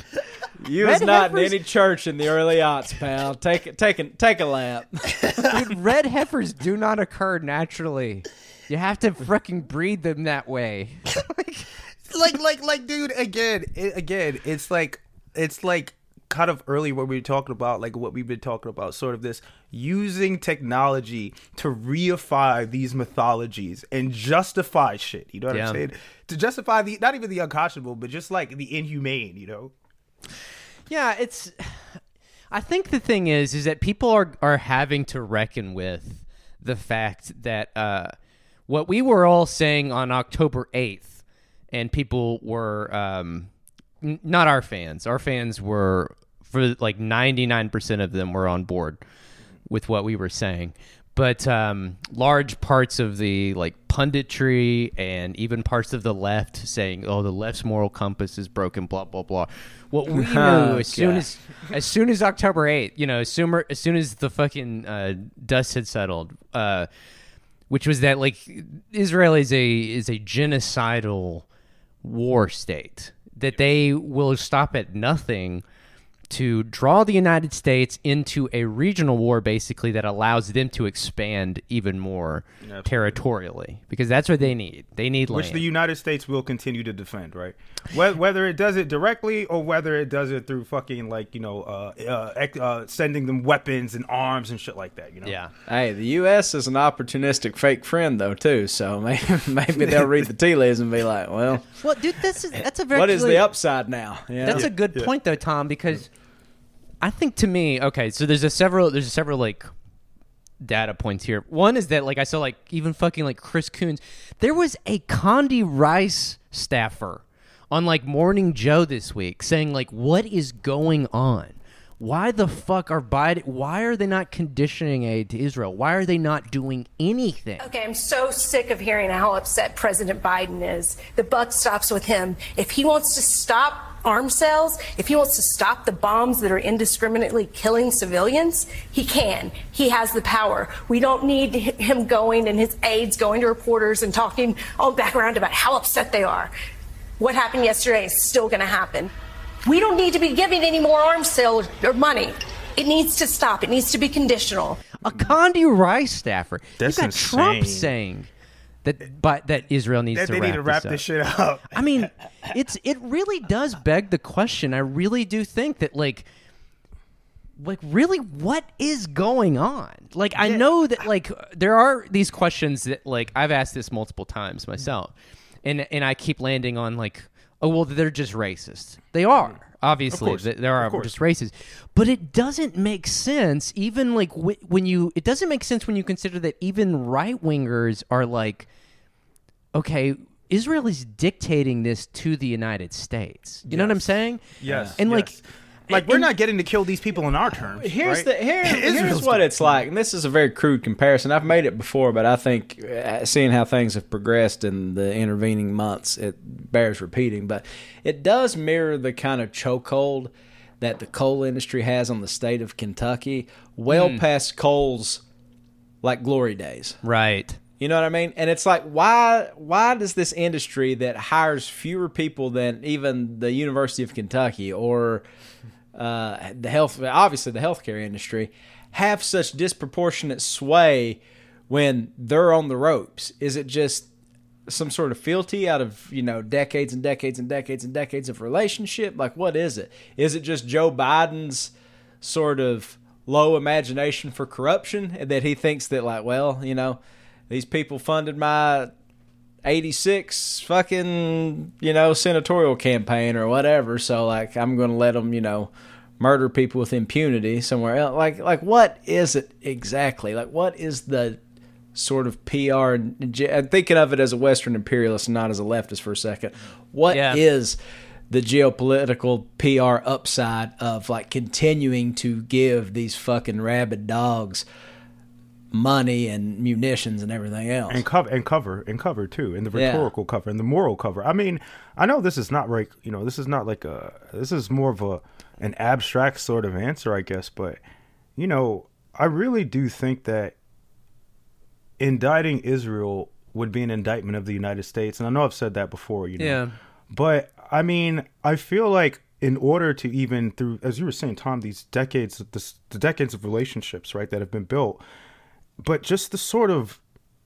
You was Red not in heifers- any church in the early aughts, pal. Take it, take it, take a lap. Dude, red heifers do not occur naturally. You have to fucking breed them that way. like, like, like, dude. Again, it, again, it's like, it's like kind of early what we were talking about, like what we've been talking about, sort of this using technology to reify these mythologies and justify shit. You know what Yeah. I'm saying? To justify the not even the unconscionable, but just like the inhumane. You know? Yeah, it's. I think the thing is, is that people are are having to reckon with the fact that uh, what we were all saying on October eighth, and people were um, n- not our fans. Our fans were, for like ninety-nine percent of them were on board with what we were saying. But um, large parts of the like punditry and even parts of the left saying, "Oh, the left's moral compass is broken," blah blah blah. What we knew as soon Okay. as as soon as October eighth, you know, as soon as soon as the fucking uh, dust had settled, uh, which was that like Israel is a is a genocidal war state, that they will stop at nothing to draw the United States into a regional war, basically, that allows them to expand even more territorially, because that's what they need. They need Which land. the United States will continue to defend, right? Whether, whether it does it directly or whether it does it through fucking like you know, uh, uh, ec- uh, sending them weapons and arms and shit like that. You know? yeah. Hey, the U S is an opportunistic fake friend, though, too. So maybe, maybe they'll read the tea leaves and be like, "Well, Well, dude, this is that's a very what is the upside now?" You know? That's a good point, though, Tom, because I think to me, okay, so there's a several, there's a several like data points here. One is that like I saw like even fucking like Chris Coons, there was a Condi Rice staffer on like Morning Joe this week saying like, what is going on? Why the fuck are Biden? Why are they not conditioning aid to Israel? Why are they not doing anything? Okay, I'm so sick of hearing how upset President Biden is. The buck stops with him. If he wants to stop arms sales, if he wants to stop the bombs that are indiscriminately killing civilians, he can. He has the power. We don't need him going and his aides going to reporters and talking all back around about how upset they are. What happened yesterday is still going to happen. We don't need to be giving any more arms sales or money. It needs to stop. It needs to be conditional. A Condi Rice staffer. That's you got Trump insane. saying that, but that Israel needs That to they wrap need to wrap this, this shit up. I mean, it's it really does beg the question. I really do think that like, like really, what is going on? Like, I know that like there are these questions that like I've asked this multiple times myself, and and I keep landing on like, oh well, they're just racist. They are. Obviously, course. th- there are Of course. just racist, but it doesn't make sense. Even like w- when you, it doesn't make sense when you consider that even right wingers are like, okay, Israel is dictating this to the United States. You know what I'm Yes. saying? Yes, and like, yes. Like we're and- not getting to kill these people on our terms. Here's right? the here, here's Israel's what doing- it's like, and this is a very crude comparison. I've made it before, but I think uh, seeing how things have progressed in the intervening months, it bears repeating. But it does mirror the kind of chokehold that the coal industry has on the state of Kentucky, well past coal's like glory days. right. You know what I mean? And it's like, why why does this industry that hires fewer people than even the University of Kentucky or uh, the health, obviously the healthcare industry, have such disproportionate sway when they're on the ropes? Is it just some sort of fealty out of, you know, decades and decades and decades and decades of relationship? Like, what is it? Is it just Joe Biden's sort of low imagination for corruption, and that he thinks that, like, well, you know, these people funded my eighty-six fucking, you know, senatorial campaign or whatever. So like, I'm going to let them, you know, murder people with impunity somewhere else. Like, like what is it exactly? Like, what is the sort of P R? I'm thinking of it as a Western imperialist and not as a leftist for a second. What Yeah. is the geopolitical P R upside of like continuing to give these fucking rabid dogs money and munitions and everything else? And cover and cover and cover too, and the Yeah. rhetorical cover and the moral cover. I mean, I know this is not right. You know, this is not like a. This is more of a an abstract sort of answer, I guess. But you know, I really do think that indicting Israel would be an indictment of the United States, and I know I've said that before. You know, Yeah. but I mean, I feel like in order to even through, as you were saying, Tom, these decades, this, the decades of relationships, right, that have been built. But just the sort of,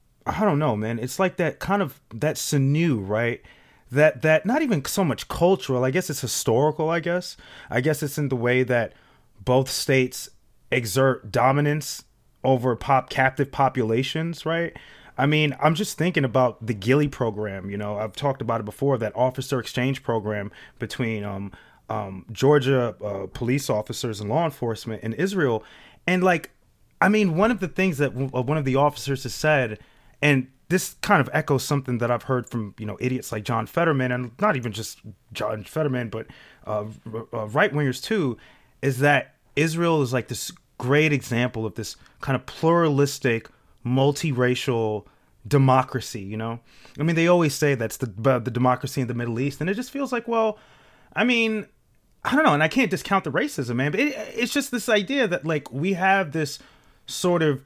I don't know, man. It's like that kind of, that sinew, right? That, that not even so much cultural. I guess it's historical, I guess. I guess it's in the way that both states exert dominance over pop captive populations, right? I mean, I'm just thinking about the Gilly program. You know, I've talked about it before, that officer exchange program between um, um, Georgia uh, police officers and law enforcement in Israel. And like, I mean, one of the things that w- one of the officers has said, and this kind of echoes something that I've heard from, you know, idiots like John Fetterman, and not even just John Fetterman, but uh, uh, right-wingers too, is that Israel is like this great example of this kind of pluralistic, multiracial democracy, you know? I mean, they always say that's the uh, the democracy in the Middle East, and it just feels like, well, I mean, I don't know, and I can't discount the racism, man, but it, it's just this idea that, like, we have this sort of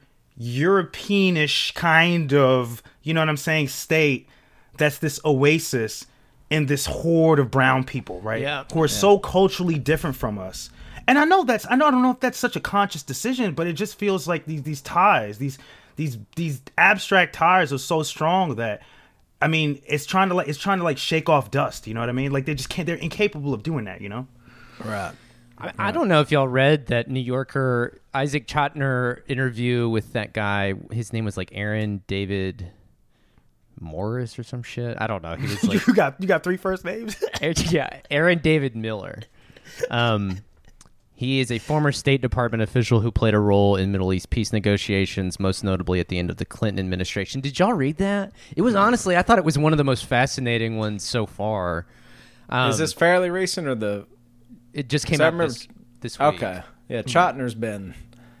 Europeanish kind of, you know what I'm saying, state that's this oasis in this horde of brown people, right? Yeah. Who are so culturally different from us. And I know that's, I know, I don't know if that's such a conscious decision, but it just feels like these these ties, these these these abstract ties are so strong that, I mean, it's trying to like it's trying to like shake off dust. You know what I mean? Like they just can't. They're incapable of doing that. You know? Right. I, I don't know if y'all read that New Yorker Isaac Chotiner interview with that guy. His name was like Aaron David Morris or some shit. I don't know. He was like you got you got three first names. yeah, Aaron David Miller. Um, he is a former State Department official who played a role in Middle East peace negotiations, most notably at the end of the Clinton administration. Did y'all read that? It was honestly, I thought it was one of the most fascinating ones so far. Um, Is this fairly recent or the? It just came So I out remember- this, this week. Okay. Yeah, Chotner's been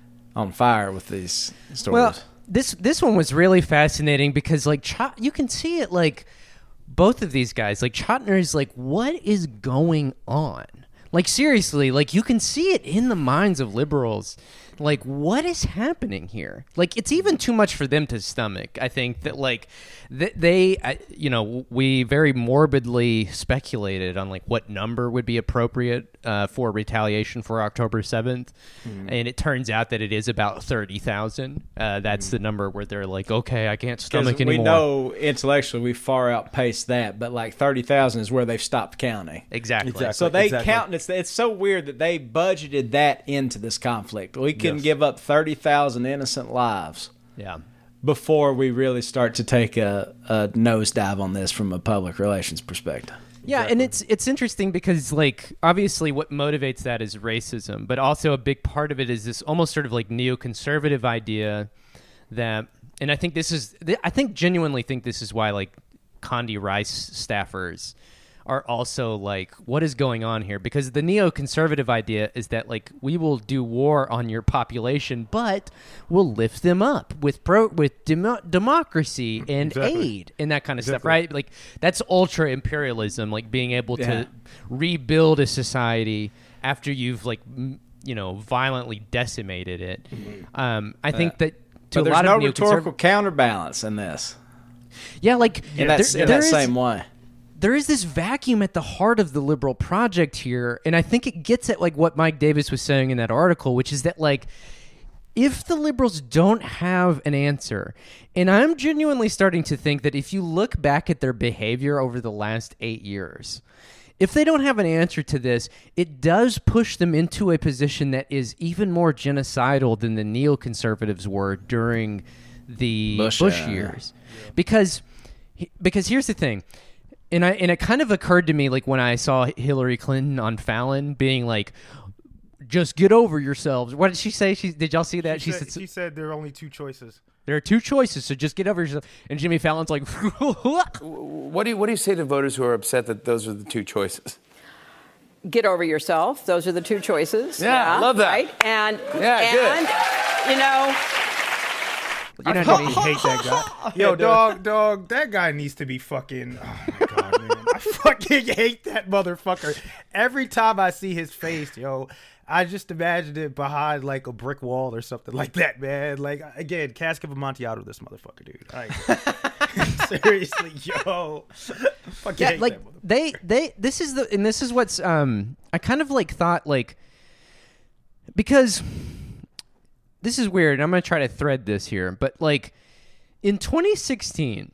on fire with these stories. Well, this this one was really fascinating because like Chot, you can see it like both of these guys. Like Chotner is like, what is going on? Like seriously, like you can see it in the minds of liberals. Like what is happening here? Like it's even too much for them to stomach. I think that like th- they, I, you know, we very morbidly speculated on like what number would be appropriate uh, for retaliation for October seventh, mm. and it turns out that it is about thirty thousand. Uh, that's mm. the number where they're like, okay, I can't stomach anymore. We know intellectually we far outpaced that, but like thirty thousand is where they've stopped counting. Exactly. Exactly. So they exactly. count. It's it's so weird that they budgeted that into this conflict. We can Yes. give up thirty thousand innocent lives Yeah. before we really start to take a, a nosedive on this from a public relations perspective. Yeah, and it's it's interesting because like obviously what motivates that is racism, but also a big part of it is this almost sort of like neoconservative idea that, and I think this is, I think genuinely think this is why like Condi Rice staffers are also like, what is going on here? Because the neoconservative idea is that like we will do war on your population, but we'll lift them up with pro with demo- democracy and Exactly. aid and that kind of stuff, Exactly. right? Like that's ultra imperialism, like being able Yeah. to rebuild a society after you've like m- you know violently decimated it. Um, I think that to But a there's lot no of neoconserv- rhetorical counterbalance in this. yeah, like In that, there- in there that is- same way. there is this vacuum at the heart of the liberal project here, and I think it gets at like what Mike Davis was saying in that article, which is that like if the liberals don't have an answer, and I'm genuinely starting to think that if you look back at their behavior over the last eight years, if they don't have an answer to this, it does push them into a position that is even more genocidal than the neoconservatives were during the Bush Bush, era. years. Because he, because here's the thing. And I and it kind of occurred to me like when I saw Hillary Clinton on Fallon being like, just get over yourselves. What did she say? She did y'all see that? She, she said, said she said there are only two choices. There are two choices, so just get over yourself. And Jimmy Fallon's like, what do you what do you say to voters who are upset that those are the two choices? Get over yourself. Those are the two choices. Yeah, I love that. Right? And Yeah, and good. you know, you're not I gonna fucking hate that guy. Yo, dog, dog, that guy needs to be fucking. Oh my god, man, I fucking hate that motherfucker. Every time I see his face, yo, I just imagine it behind like a brick wall or something like that, man. Like again, Cask of Amontillado, this motherfucker, dude. Like, seriously, yo, fucking yeah, hate like that motherfucker. they they this is the and this is what's um I kind of like thought like because this is weird. And I'm gonna try to thread this here, but like in twenty sixteen,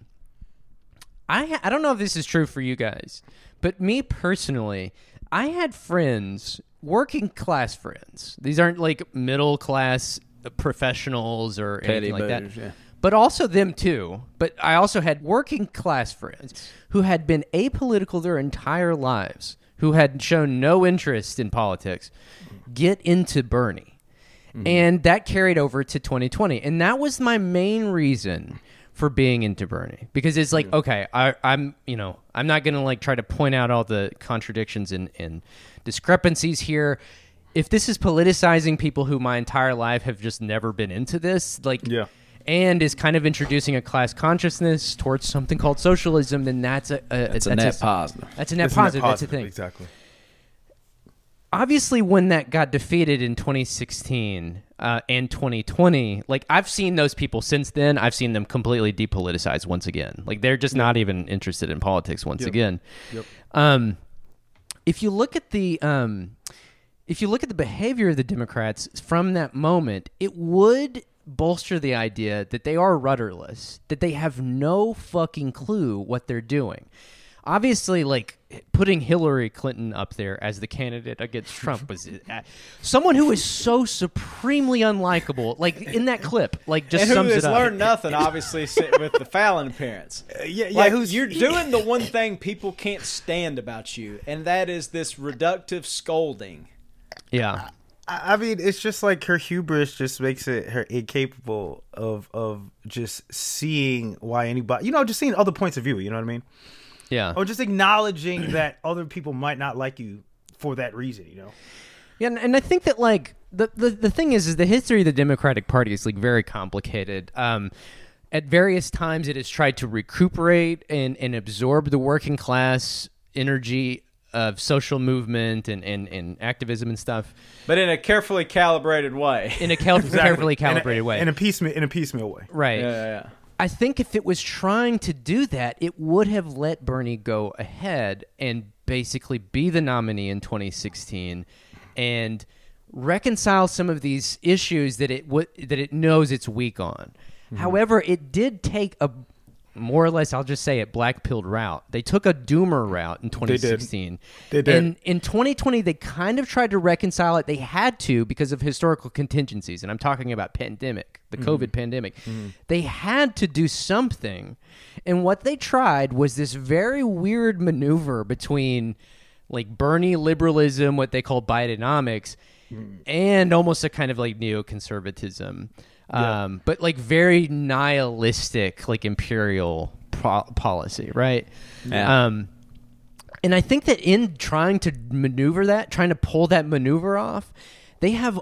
I ha- I don't know if this is true for you guys, but me personally, I had friends. Working class friends. These aren't like middle class professionals or Petty anything like that. booters, yeah. But also them too. But I also had working class friends who had been apolitical their entire lives, who had shown no interest in politics, get into Bernie. Mm-hmm. And that carried over to twenty twenty. And that was my main reason for being into Bernie. Because it's like, okay, I, I'm, you know, I'm not going to like try to point out all the contradictions and, and discrepancies here. If this is politicizing people who my entire life have just never been into this, like, Yeah. and is kind of introducing a class consciousness towards something called socialism, then that's a, a That's a net positive. That's a net It's a net positive. That's the thing. Exactly. Obviously, when that got defeated in twenty sixteen uh, and twenty twenty, like I've seen those people since then. I've seen them completely depoliticized once again. Like they're just not even interested in politics once Yep. again. Yep. Um, if you look at the um, if you look at the behavior of the Democrats from that moment, it would bolster the idea that they are rudderless, that they have no fucking clue what they're doing. Obviously, like putting Hillary Clinton up there as the candidate against Trump was uh, someone who is so supremely unlikable. Like in that clip, like just And who sums has it up. learned nothing, obviously, sit with the Fallon appearance. yeah, yeah, Like, who's- you're doing the one thing people can't stand about you, and that is this reductive scolding. Yeah, I I mean, it's just like her hubris just makes it her incapable of of just seeing why anybody, you know, just seeing other points of view. You know what I mean? yeah. Or just acknowledging that other people might not like you for that reason. You know? Yeah, and, and I think that like the, the the thing is, is the history of the Democratic Party is like very complicated. Um, at various times, it has tried to recuperate and, and absorb the working class energy of social movement and, and, and activism and stuff But in a carefully calibrated way. in a cal- carefully In a- calibrated way. in a piecemeal, in a piecemeal way. right. Yeah, yeah, yeah. I think if it was trying to do that, it would have let Bernie go ahead and basically be the nominee in twenty sixteen and reconcile some of these issues that it w- that it knows it's weak on. Mm-hmm. However, it did take a more or less, I'll just say it, black-pilled route. They took a doomer route in twenty sixteen. They did. And in twenty twenty, they kind of tried to reconcile it. They had to because of historical contingencies, and I'm talking about pandemic, the Mm-hmm. COVID pandemic. They had to do something, and what they tried was this very weird maneuver between like Bernie liberalism, what they call Bidenomics, and almost a kind of like neoconservatism. Um, but like very nihilistic, like imperial pro- policy, right? Yeah. Um, and I think that in trying to maneuver that, trying to pull that maneuver off, they have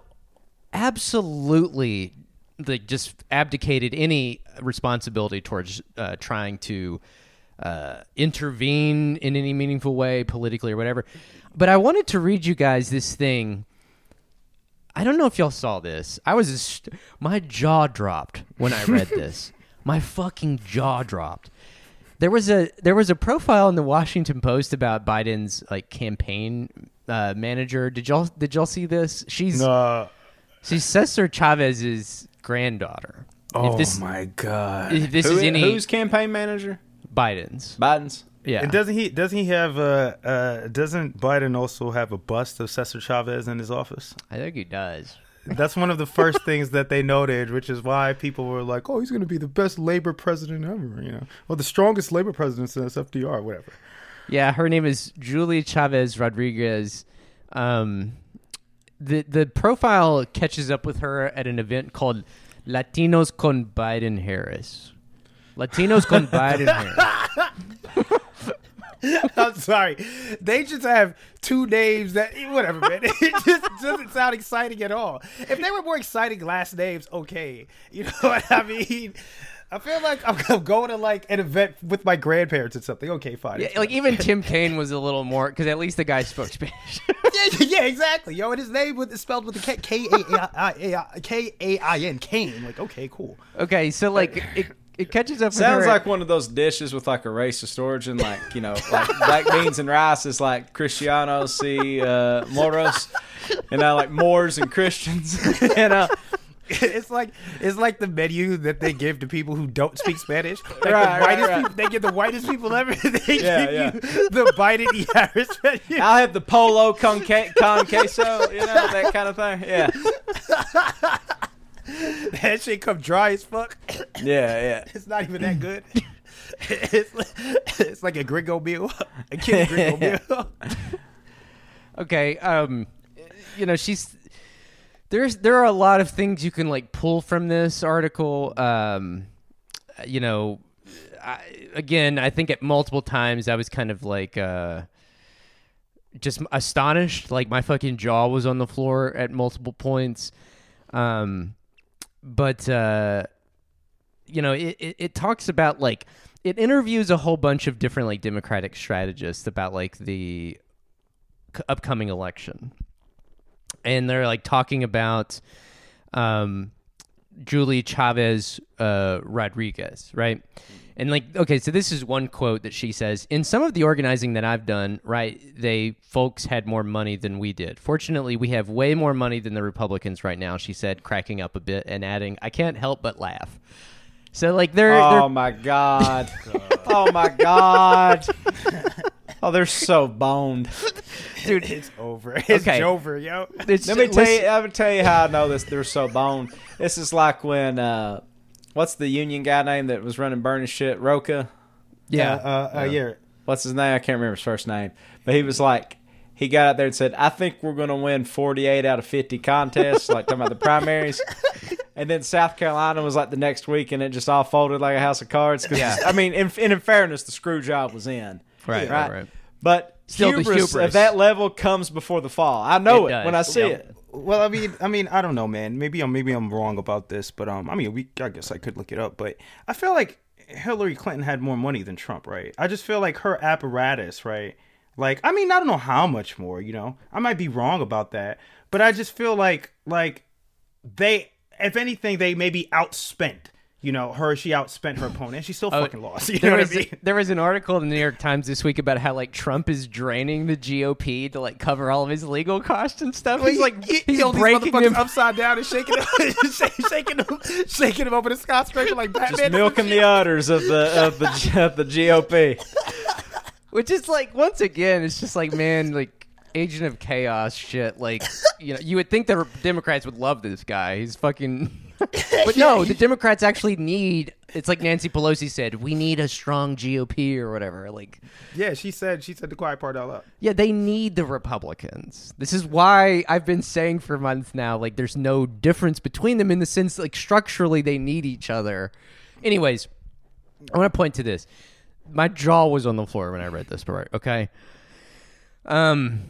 absolutely like just abdicated any responsibility towards uh, trying to uh, intervene in any meaningful way, politically or whatever. But I wanted to read you guys this thing. I don't know if y'all saw this. I was just, my jaw dropped when I read this. My fucking jaw dropped. There was a there was a profile in the Washington Post about Biden's like campaign uh, manager. Did y'all did y'all see this? She's Uh, she's Cesar Chavez's granddaughter. oh if this, my god! If this Who- is any who's campaign manager? Biden's. Biden's. Yeah. And doesn't he? Doesn't he have? Uh, uh, doesn't Biden also have a bust of Cesar Chavez in his office? I think he does. That's one of the first things that they noted, which is why people were like, "Oh, he's going to be the best labor president ever," you know, or the strongest labor president since F D R, whatever. Yeah, her name is Julie Chavez Rodriguez. Um, the the profile catches up with her at an event called Latinos con Biden Harris. Latinos con Biden Harris. I'm sorry. They just have two names that, whatever, man. It just doesn't sound exciting at all. If they were more exciting last names, okay. You know what I mean? I feel like I'm, I'm going to like an event with my grandparents or something. Okay, fine. Yeah, like even Tim Kaine was a little more, because at least the guy spoke Spanish. yeah, yeah, exactly. Yo, and his name was spelled with the K K A I N, Kane. Like, okay, cool. Okay, so like it, it catches up with Sounds her. like one of those dishes with like a racist origin, like, you know, like black beans and rice is like Cristianos y uh, Moros, and now like Moors and Christians, you know. It's like it's like the menu that they give to people who don't speak Spanish. Like Right, the right, whitest right. people, they give the whitest people ever. They Yeah, give yeah. you the Biden y Harris menu. I'll have the polo con, que- con queso, you know, that kind of thing. Yeah, That shit come dry as fuck. yeah, yeah. It's not even that good. It's like, it's like a gringo meal, a kid gringo meal. Okay, um, you know, she's there's there are a lot of things you can like pull from this article. Um, you know, I, again, I think at multiple times I was kind of like uh, just astonished. Like my fucking jaw was on the floor at multiple points. Um, but uh, you know, it, it it talks about like it interviews a whole bunch of different like Democratic strategists about like the c- upcoming election. And they're like talking about um, Julie Chavez uh, Rodriguez, right? And like, okay, so this is one quote that she says: "In some of the organizing that I've done, right, they folks had more money than we did. Fortunately, we have way more money than the Republicans right now," she said, cracking up a bit and adding, "I can't help but laugh." So like they're, Oh they're my god! Oh my god! Oh, they're so boned. Dude, it's over. It's Okay. over, yo. it's, Let me tell listen- you. I would tell you how I know this. They're so boned. This is like when uh, what's the union guy name that was running Bernie's shit? Roca. yeah. Uh, uh, yeah. What's his name? I can't remember his first name. But he was like, he got out there and said, "I think we're going to win forty-eight out of fifty contests," like talking about the primaries. And then South Carolina was like the next week, and it just all folded like a house of cards. 'Cause, Yeah. I mean, in, in fairness, the screw job was in. Right, right, right. But Still the hubris, hubris. at that level comes before the fall. I know It it, does. when I see Yep. it. Well, I mean, I mean, I don't know, man. Maybe I'm maybe I'm wrong about this, but um, I mean, we I guess I could look it up, but I feel like Hillary Clinton had more money than Trump, right? I just feel like her apparatus, right? Like, I mean, I don't know how much more, you know. I might be wrong about that, but I just feel like like they, if anything, they maybe outspent. You know, her, she outspent her opponent, and she still Oh, fucking lost. You there know was what I mean? there was an article in the New York Times this week about how like Trump is draining the G O P to like cover all of his legal costs and stuff. He's like He- he's he hold these breaking motherfuckers them. upside down and shaking them, shaking them, shaking them over the skyscraper like Batman. Just milking the udders of the of the of the G O P. Which is like, once again, it's just like, man, like Agent of Chaos shit. Like, you know, you would think the Democrats would love this guy. He's fucking. But no, the Democrats actually need. It's like Nancy Pelosi said, we need a strong G O P or whatever. Like, Yeah, she said she said the quiet part out loud. yeah, they need the Republicans. This is why I've been saying for months now, like, there's no difference between them in the sense, like, structurally they need each other. Anyways, I want to point to this. My jaw was on the floor when I read this part, okay? Um,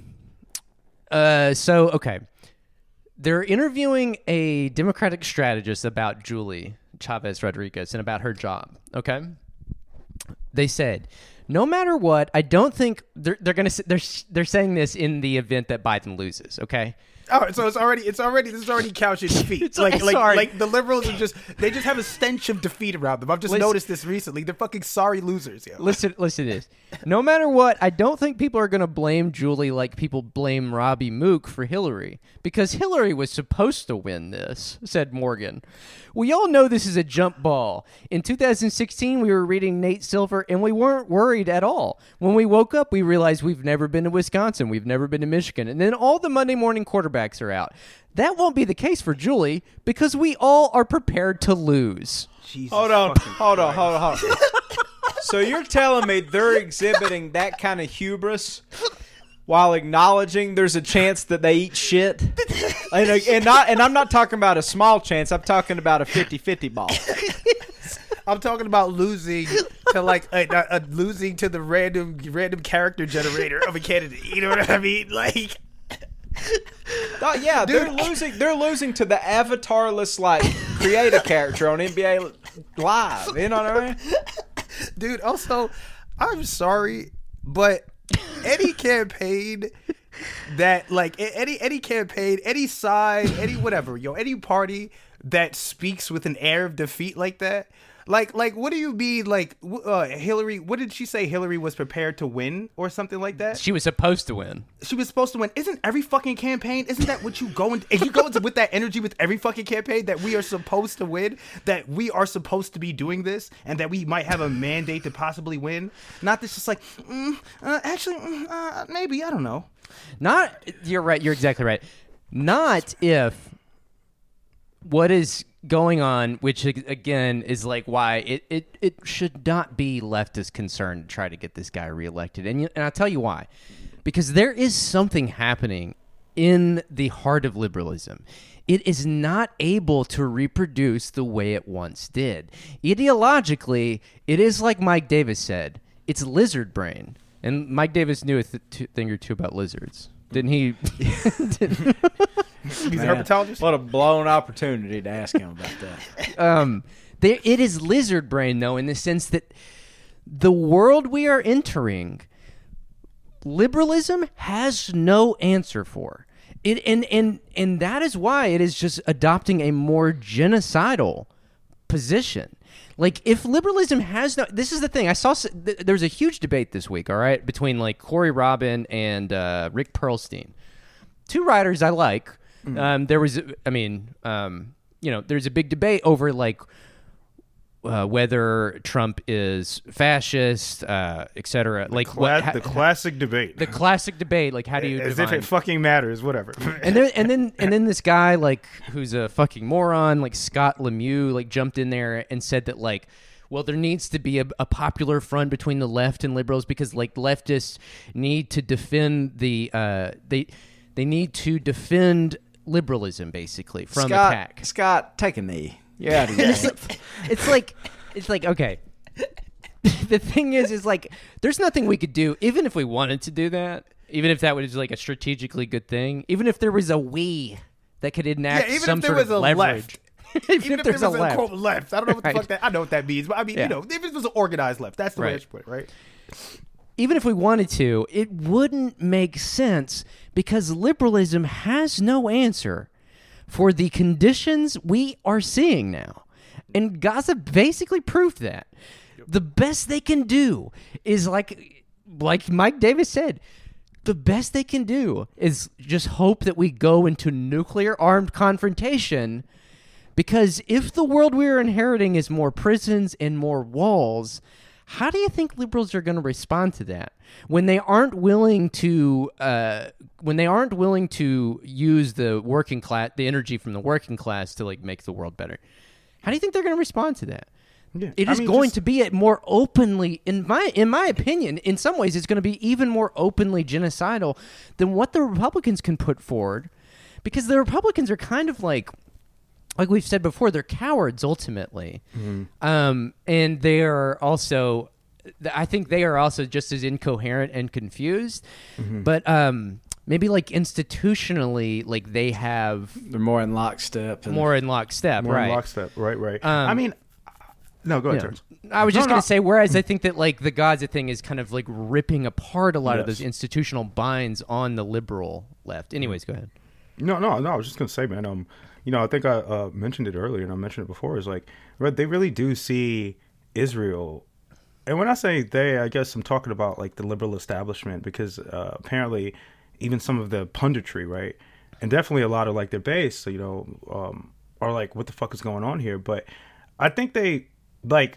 uh, so, okay. They're interviewing a Democratic strategist about Julie Chavez Rodriguez and about her job, okay? They said, no matter what, I don't think they're they're gonna they're they're saying this in the event that Biden loses, okay? Oh, so it's already, it's already, this is already couched in defeat. It's- like, like, sorry. like the liberals are just, they just have a stench of defeat around them. I've just Listen- noticed this recently. They're fucking sorry losers, yo. Listen, listen to this. No matter what, I don't think people are going to blame Julie like people blame Robbie Mook for Hillary, because Hillary was supposed to win this, said Morgan. We all know this is a jump ball. In two thousand sixteen, we were reading Nate Silver, and we weren't worried at all. When we woke up, we realized we've never been to Wisconsin, we've never been to Michigan, and then all the Monday morning quarterbacks quarterbacks are out. That won't be the case for Julie because we all are prepared to lose. Jesus Hold on, fucking hold on, hold on, hold on. So you're telling me they're exhibiting that kind of hubris while acknowledging there's a chance that they eat shit? And, and not, and I'm not talking about a small chance. I'm talking about a fifty-fifty ball. I'm talking about losing to like a, a, a losing to the random random character generator of a candidate. You know what I mean? Like, Oh, yeah, Dude. they're losing. They're losing to the avatarless like create a character on N B A Live. You know what I mean? dude. Also, I'm sorry, but any campaign that like a- any any campaign, any side, any whatever, yo, any party that speaks with an air of defeat like that. Like, like, what do you mean? Like, w- uh, Hillary? What did she say? Hillary was prepared to win, or something like that. She was supposed to win. She was supposed to win. Isn't every fucking campaign? Isn't that what you go in? If you go into with that energy with every fucking campaign that we are supposed to win, that we are supposed to be doing this, and that we might have a mandate to possibly win. Not this just like, mm, uh, actually, mm, uh, maybe I don't know. Not, you're right. You're exactly right. Not if what is going on, which again is like why it, it, it should not be leftist concern to try to get this guy reelected. And, you, and I'll tell you why. Because there is something happening in the heart of liberalism. It is not able to reproduce the way it once did. Ideologically, it is like Mike Davis said, it's lizard brain. And Mike Davis knew a th- t- thing or two about lizards. Didn't he? Didn't- He's a Man, herpetologist. what a blown opportunity to ask him about that. um, there, it is lizard brain, though, in the sense that the world we are entering, liberalism has no answer for. It, and, and, and that is why it is just adopting a more genocidal position. Like, if liberalism has no... This is the thing. I saw... Th- there was a huge debate this week, all right, between, like, Corey Robin and uh, Rick Perlstein. Two writers I like. Mm. Um, there was... I mean, um, you know, there's a big debate over, like, uh, whether Trump is fascist, uh, et cetera. Like, Cla- what, ha- the classic debate. The classic debate. Like, how do you As define... if it fucking matters, whatever. and then and then and then this guy, like, who's a fucking moron, like Scott Lemieux, like jumped in there and said that, like, well, there needs to be a, a popular front between the left and liberals because, like, leftists need to defend the uh, they they need to defend liberalism basically from Scott, attack. Scott, take a knee. You're out of here. It's like it's like okay. The thing is, is like there's nothing we could do, even if we wanted to do that. Even if that was like a strategically good thing, even if there was a we that could enact Yeah, even some if there sort was of a leverage. left. even, Even if if there's there a was a left. quote left. I don't know what the Right. fuck that... I know what that means, but I mean, Yeah. you know, if it was an organized left, that's the way I Right. should put it, right? Even if we wanted to, it wouldn't make sense because liberalism has no answer for the conditions we are seeing now. And Gaza basically proved that. The best they can do is like like Mike Davis said, the best they can do is just hope that we go into nuclear armed confrontation, because if the world we are inheriting is more prisons and more walls, how do you think liberals are going to respond to that when they aren't willing to uh, when they aren't willing to use the working class, the energy from the working class to like make the world better? How do you think they're going to respond to that? Yeah. It I is mean, going just- to be a more openly, in my in my opinion, in some ways, it's going to be even more openly genocidal than what the Republicans can put forward, because the Republicans are kind of like, like we've said before, they're cowards ultimately, Mm-hmm. um, and they are also, I think they are also just as incoherent and confused, Mm-hmm. but um, maybe like institutionally, like they have They're more in lockstep. And more in lockstep, More in right? lockstep. Right, right. Um, I mean, no, go ahead, Yeah. Terrence. I was just No, going no. to say, whereas I think that like the Gaza thing is kind of like ripping apart a lot of Yes. those institutional binds on the liberal left. Anyways, go ahead. No, no, no. I was just gonna say, man. Um, you know, I think I uh, mentioned it earlier, and I mentioned it before. Is like, right? They really do see Israel, and when I say they, I guess I'm talking about like the liberal establishment, because uh, apparently, even some of the punditry, right, and definitely a lot of like their base, you know, um, are like, what the fuck is going on here? But I think they like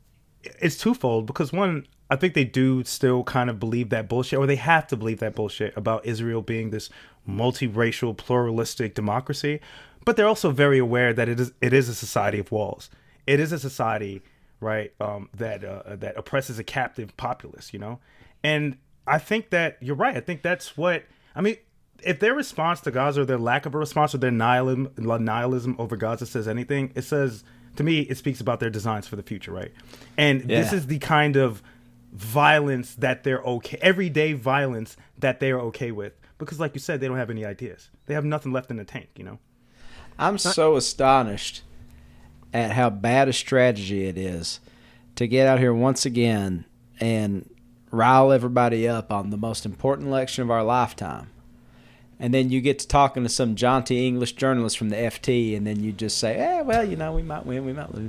it's twofold, because one, I think they do still kind of believe that bullshit, or they have to believe that bullshit about Israel being this multiracial, pluralistic democracy, but they're also very aware that it is it is a society of walls. It is a society, right, um, that uh, that oppresses a captive populace, you know? And I think that you're right. I think that's what, I mean, if their response to Gaza or their lack of a response or their nihilism, nihilism over Gaza says anything, it says, to me, it speaks about their designs for the future, right? And Yeah. this is the kind of violence that they're okay, everyday violence that they're okay with. Because like you said, they don't have any ideas. They have nothing left in the tank, you know? I'm so astonished at how bad a strategy it is to get out here once again and rile everybody up on the most important election of our lifetime. And then you get to talking to some jaunty English journalist from the F T, and then you just say, eh, well, you know, we might win, we might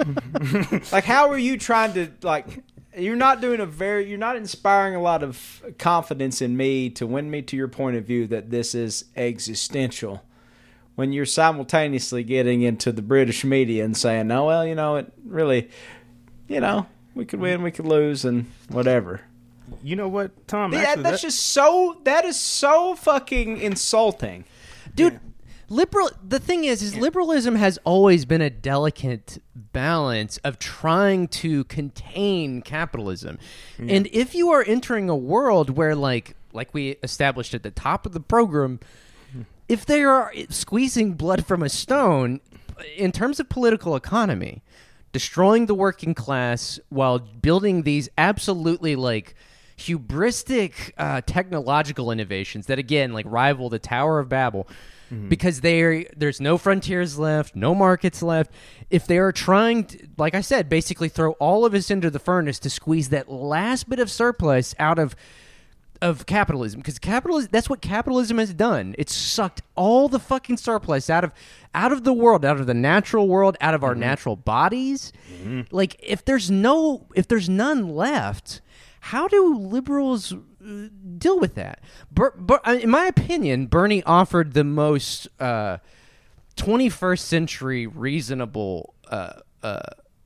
lose. Like, how are you trying to, like, you're not doing a very, you're not inspiring a lot of confidence in me to win me to your point of view that this is existential, when you're simultaneously getting into the British media and saying, no, well, you know, it really, you know, we could win, we could lose, and whatever. You know what, Tom? Yeah, Actually, that's that- just so, that is so fucking insulting. Dude, liberal the thing is is liberalism has always been a delicate balance of trying to contain capitalism. And if you are entering a world where like like we established at the top of the program, if they are squeezing blood from a stone in terms of political economy, destroying the working class while building these absolutely like hubristic uh, technological innovations that again like rival the Tower of Babel, mm-hmm. because they there's no frontiers left, no markets left. If they are trying to, like I said, basically throw all of us into the furnace to squeeze that last bit of surplus out of of capitalism, because capitalism, that's what capitalism has done. It's sucked all the fucking surplus out of out of the world, out of the natural world, out of our mm-hmm. natural bodies. Mm-hmm. Like if there's no if there's none left, how do liberals uh, deal with that? Ber- Ber- in my opinion, Bernie offered the most uh, twenty-first century reasonable uh, uh,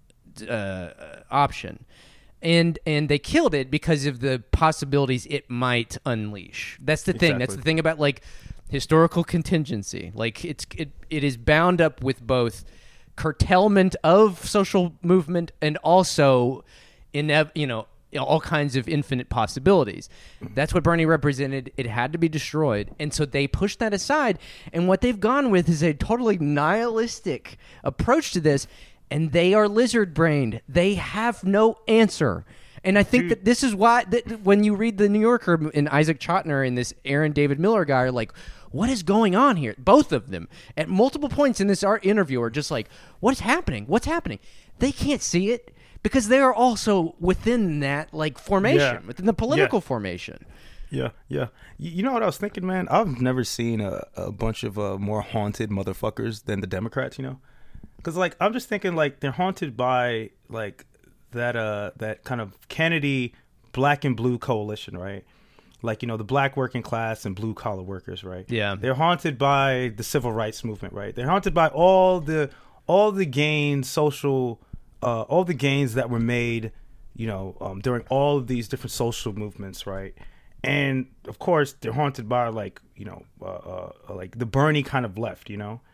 uh, option. And and they killed it because of the possibilities it might unleash. That's the thing. Exactly. That's the thing about like historical contingency. Like it's it it is bound up with both curtailment of social movement and also in you know all kinds of infinite possibilities. That's what Bernie represented. It had to be destroyed, and so they pushed that aside. And what they've gone with is a totally nihilistic approach to this. And they are lizard-brained. They have no answer. And I think Dude. that this is why that when you read The New Yorker and Isaac Chotiner and this Aaron David Miller guy are like, what is going on here? Both of them at multiple points in this art interview are just like, what is happening? What's happening? They can't see it because they are also within that like formation, Yeah. within the political Yeah. formation. Yeah, yeah. You, you know what I was thinking, man? I've never seen a, a bunch of uh, more haunted motherfuckers than the Democrats, you know? Because, like, I'm just thinking, like, they're haunted by, like, that uh that kind of Kennedy black and blue coalition, right? Like, you know, the black working class and blue collar workers, right? Yeah. They're haunted by the civil rights movement, right? They're haunted by all the all the gains, social, uh, all the gains that were made, you know, um, during all of these different social movements, right? And, of course, they're haunted by, like, you know, uh, uh, like the Bernie kind of left, you know?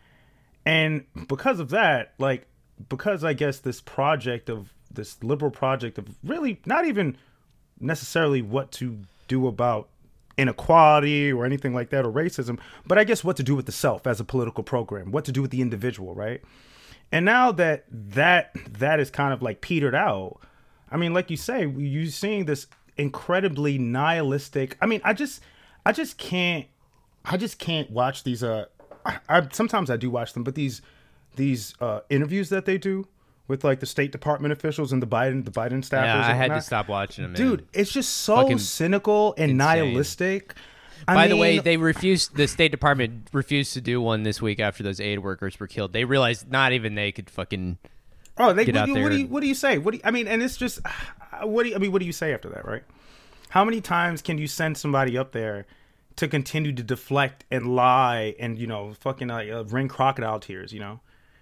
And because of that, like, because I guess this project of this liberal project of really not even necessarily what to do about inequality or anything like that or racism, but I guess what to do with the self as a political program, what to do with the individual, right? And now that that that is kind of like petered out, I mean, like you say, you're seeing this incredibly nihilistic. I mean, I just I just can't I just can't watch these uh I, I sometimes I do watch them, but these these uh, interviews that they do with like the State Department officials and the Biden the Biden staffers. Yeah, I and had to whatnot. stop watching them. Dude, it's just so Fucking cynical and insane. nihilistic. I By the way, mean- they refused. The State Department refused to do one this week after those aid workers were killed. They realized not even they could fucking. Oh, they get what, out do you, there what do you and- what do you say? What do you, I mean? And it's just what do you, I mean? What do you say after that, right? How many times can you send somebody up there to continue to deflect and lie and, you know, fucking like uh, wring crocodile tears? You know,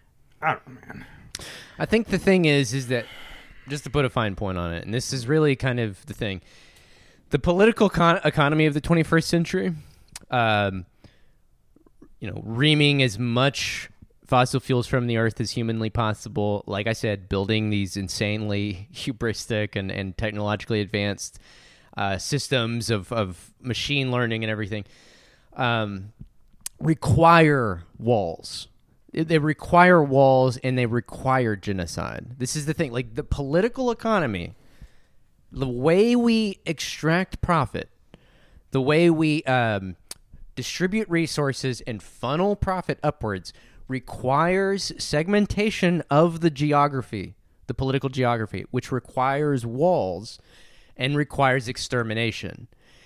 I don't know, man. I think the thing is, is that just to put a fine point on it, and this is really kind of the thing, the political con- economy of the twenty-first century. Um, you know, reaming as much fossil fuels from the earth as humanly possible. Like I said, building these insanely hubristic and, and technologically advanced uh, systems of, of machine learning and everything um, require walls. They require walls and they require genocide. This is the thing. Like the political economy, the way we extract profit, the way we um, distribute resources and funnel profit upwards requires segmentation of the geography, the political geography, which requires walls and requires extermination.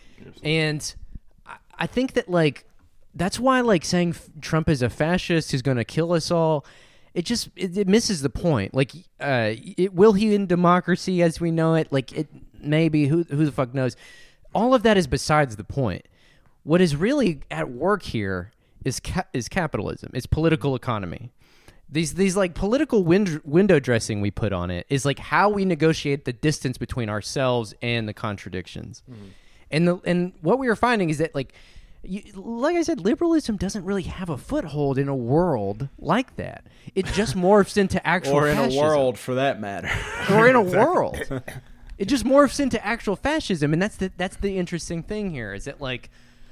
And I think that, like, that's why, like, saying Trump is a fascist who's going to kill us all, it just it, it misses the point. Like, uh, it, will he end democracy as we know it? Like, it maybe. Who who the fuck knows? All of that is besides the point. What is really at work here is ca- is capitalism. It's political economy. These these like political wind- window dressing we put on it is like how we negotiate the distance between ourselves and the contradictions. Mm-hmm. And the and what we are finding is that, like. You, like I said, liberalism doesn't really have a foothold in a world like that. It just morphs into actual or in fascism. a world, for that matter, or in a world. It just morphs into actual fascism, and that's the that's the interesting thing here. Is that, like,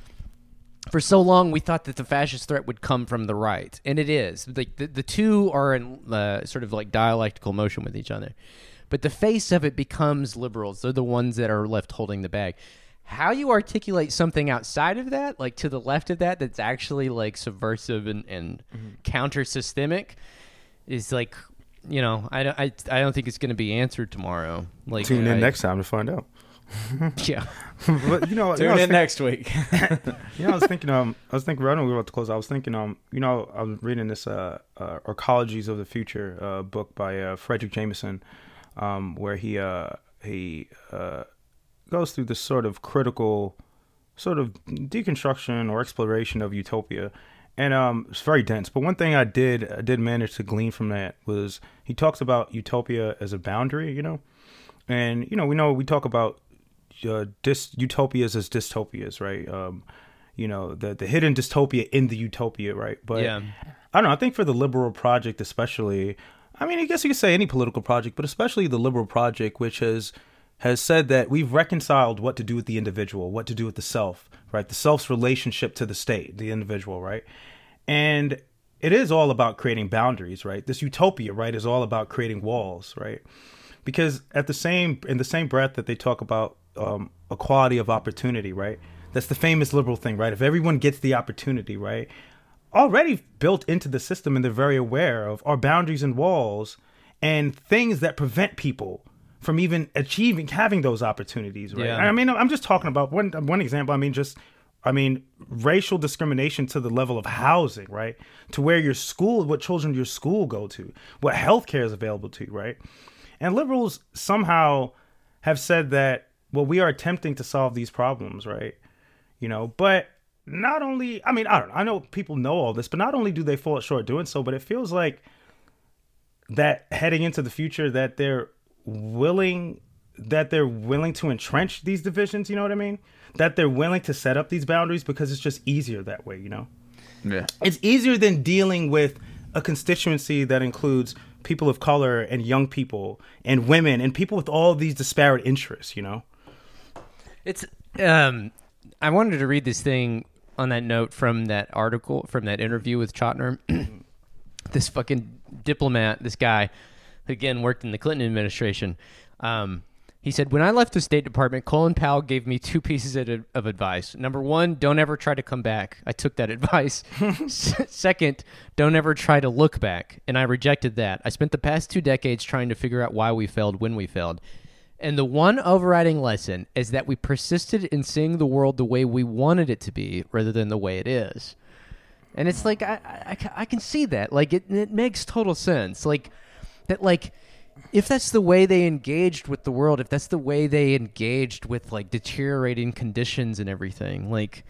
for so long we thought that the fascist threat would come from the right, and it is. Like the the two are in uh, sort of like dialectical motion with each other, but the face of it becomes liberals. They're the ones that are left holding the bag. How you articulate something outside of that, like to the left of that, that's actually like subversive and, and mm-hmm. counter-systemic, is like, you know, I, I, I don't think it's going to be answered tomorrow. Like, Tune in I, next time to find out. Yeah. But, you know, Tune you know, in think, next week. you know, I was thinking, um, I was thinking, right when we were about to close, I was thinking, um, you know, I was reading this, uh, uh Ecologies of the Future, uh, book by, uh, Frederick Jameson, um, where he, uh, he, uh, goes through this sort of critical sort of deconstruction or exploration of utopia. And um, it's very dense. But one thing I did I did manage to glean from that was he talks about utopia as a boundary, you know? And, you know, we know we talk about uh, dis- utopias as dystopias, right? Um, you know, the, the hidden dystopia in the utopia, right? But yeah. I don't know. I think for the liberal project especially, I mean, I guess you could say any political project, but especially the liberal project, which has... has said that we've reconciled what to do with the individual, what to do with the self, right? The self's relationship to the state, the individual, right? And it is all about creating boundaries, right? This utopia, right, is all about creating walls, right? Because at the same, in the same breath that they talk about um, equality of opportunity, right? That's the famous liberal thing, right? If everyone gets the opportunity, right? Already built into the system, and they're very aware of, are boundaries and walls and things that prevent people from even achieving, having those opportunities, right? Yeah. I mean, I'm just talking about one one example. I mean, just, I mean, racial discrimination to the level of housing, right? To where your school, what children your school go to, what healthcare is available to you, right? And liberals somehow have said that, well, we are attempting to solve these problems, right? You know, but not only, I mean, I don't know, I know people know all this, but not only do they fall short doing so, but it feels like that heading into the future that they're willing that they're willing to entrench these divisions, you know what I mean? That they're willing to set up these boundaries because it's just easier that way, you know? Yeah. It's easier than dealing with a constituency that includes people of color and young people and women and people with all these disparate interests, you know? It's um I wanted to read this thing on that note from that article, from that interview with Chotner. This fucking diplomat, this guy again worked in the Clinton administration. Um, he said, when I left the State Department, Colin Powell gave me two pieces of, of advice. Number one, don't ever try to come back. I took that advice. S- second, don't ever try to look back. And I rejected that. I spent the past two decades trying to figure out why we failed when we failed. And the one overriding lesson is that we persisted in seeing the world the way we wanted it to be rather than the way it is. And it's like, I, I, I can see that. Like, it, it makes total sense. Like, that, like, if that's the way they engaged with the world, if that's the way they engaged with, like, deteriorating conditions and everything, like,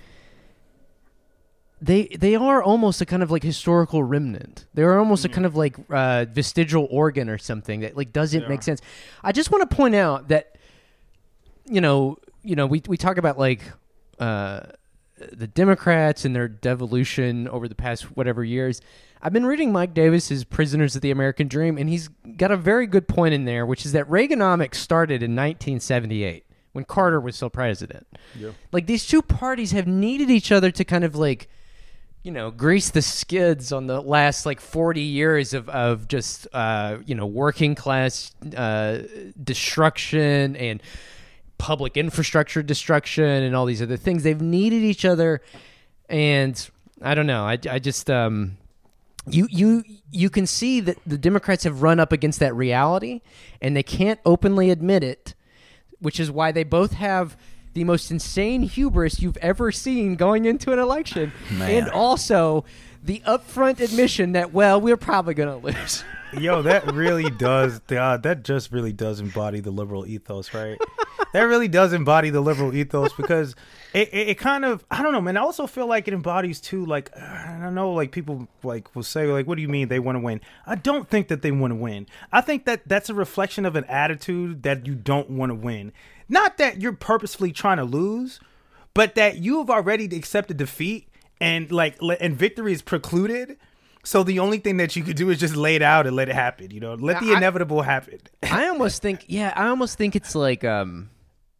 they they are almost a kind of, like, historical remnant. They are almost mm-hmm. a kind of, like, uh, vestigial organ or something that, like, doesn't yeah. make sense. I just want to point out that, you know, you know, we we talk about, like, uh, the Democrats and their devolution over the past whatever years. I've been reading Mike Davis's Prisoners of the American Dream, and he's got a very good point in there, which is that Reaganomics started in nineteen seventy-eight when Carter was still president. Yeah. Like, these two parties have needed each other to kind of, like, you know, grease the skids on the last, like, forty years of, of just, uh, you know, working class uh, destruction and public infrastructure destruction and all these other things. They've needed each other, and I don't know. I, I just... Um, You you you can see that the Democrats have run up against that reality, and they can't openly admit it, which is why they both have the most insane hubris you've ever seen going into an election, Man. and also the upfront admission that, well, we're probably going to lose. Yo, that really does. Uh, that just really does embody the liberal ethos, right? That really does embody the liberal ethos because it, it, it kind of, I don't know, man. I also feel like it embodies too, like, I don't know, like people like will say, like, what do you mean they want to win? I don't think that they want to win. I think that that's a reflection of an attitude that you don't want to win. Not that you're purposefully trying to lose, but that you have already accepted defeat and like, and victory is precluded. So the only thing that you could do is just lay it out and let it happen, you know, let the I, inevitable happen. I almost think, yeah, I almost think it's like, um,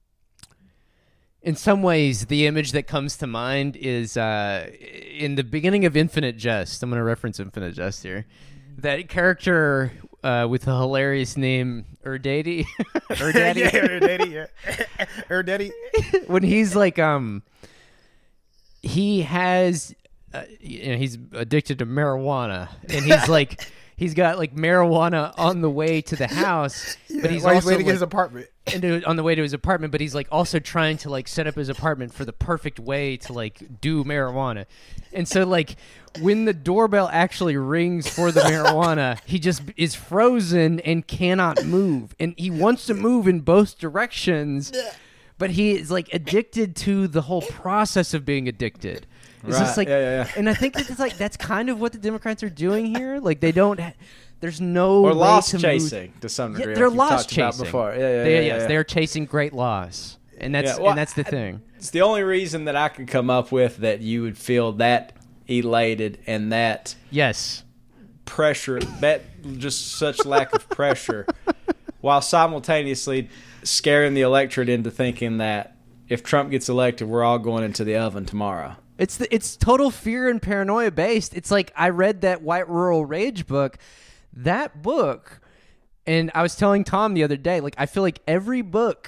in some ways, the image that comes to mind is uh, in the beginning of Infinite Jest. I'm going to reference Infinite Jest here. That character uh, with the hilarious name Erdady. Erdaddy. yeah, Erdaddy, yeah. Erdaddy. When he's like, um, he has... Uh, you know, he's addicted to marijuana, and he's like, he's got like marijuana on the way to the house, yeah, but he's while also he's waiting like, at his apartment. into, on the way to his apartment. But he's like also trying to like set up his apartment for the perfect way to like do marijuana, and so like when the doorbell actually rings for the marijuana, he just is frozen and cannot move, and he wants to move in both directions, but he is like addicted to the whole process of being addicted. It's Right. just like, Yeah, yeah, yeah. and I think that it's like that's kind of what the Democrats are doing here. Like they don't, ha- there's no Or way loss to chasing move. to some Yeah, degree. they're like you've loss talked about chasing before. Yeah, yeah, they, yeah, yes, yeah. they're chasing great loss, and that's Yeah, well, and that's the I- thing. It's the only reason that I could come up with that you would feel that elated and that Yes, pressure, that just such lack of pressure, while simultaneously scaring the electorate into thinking that if Trump gets elected, we're all going into the oven tomorrow. it's the, it's total fear and paranoia based. It's like I read that White Rural Rage book, that book, and I was telling Tom the other day, like I feel like every book,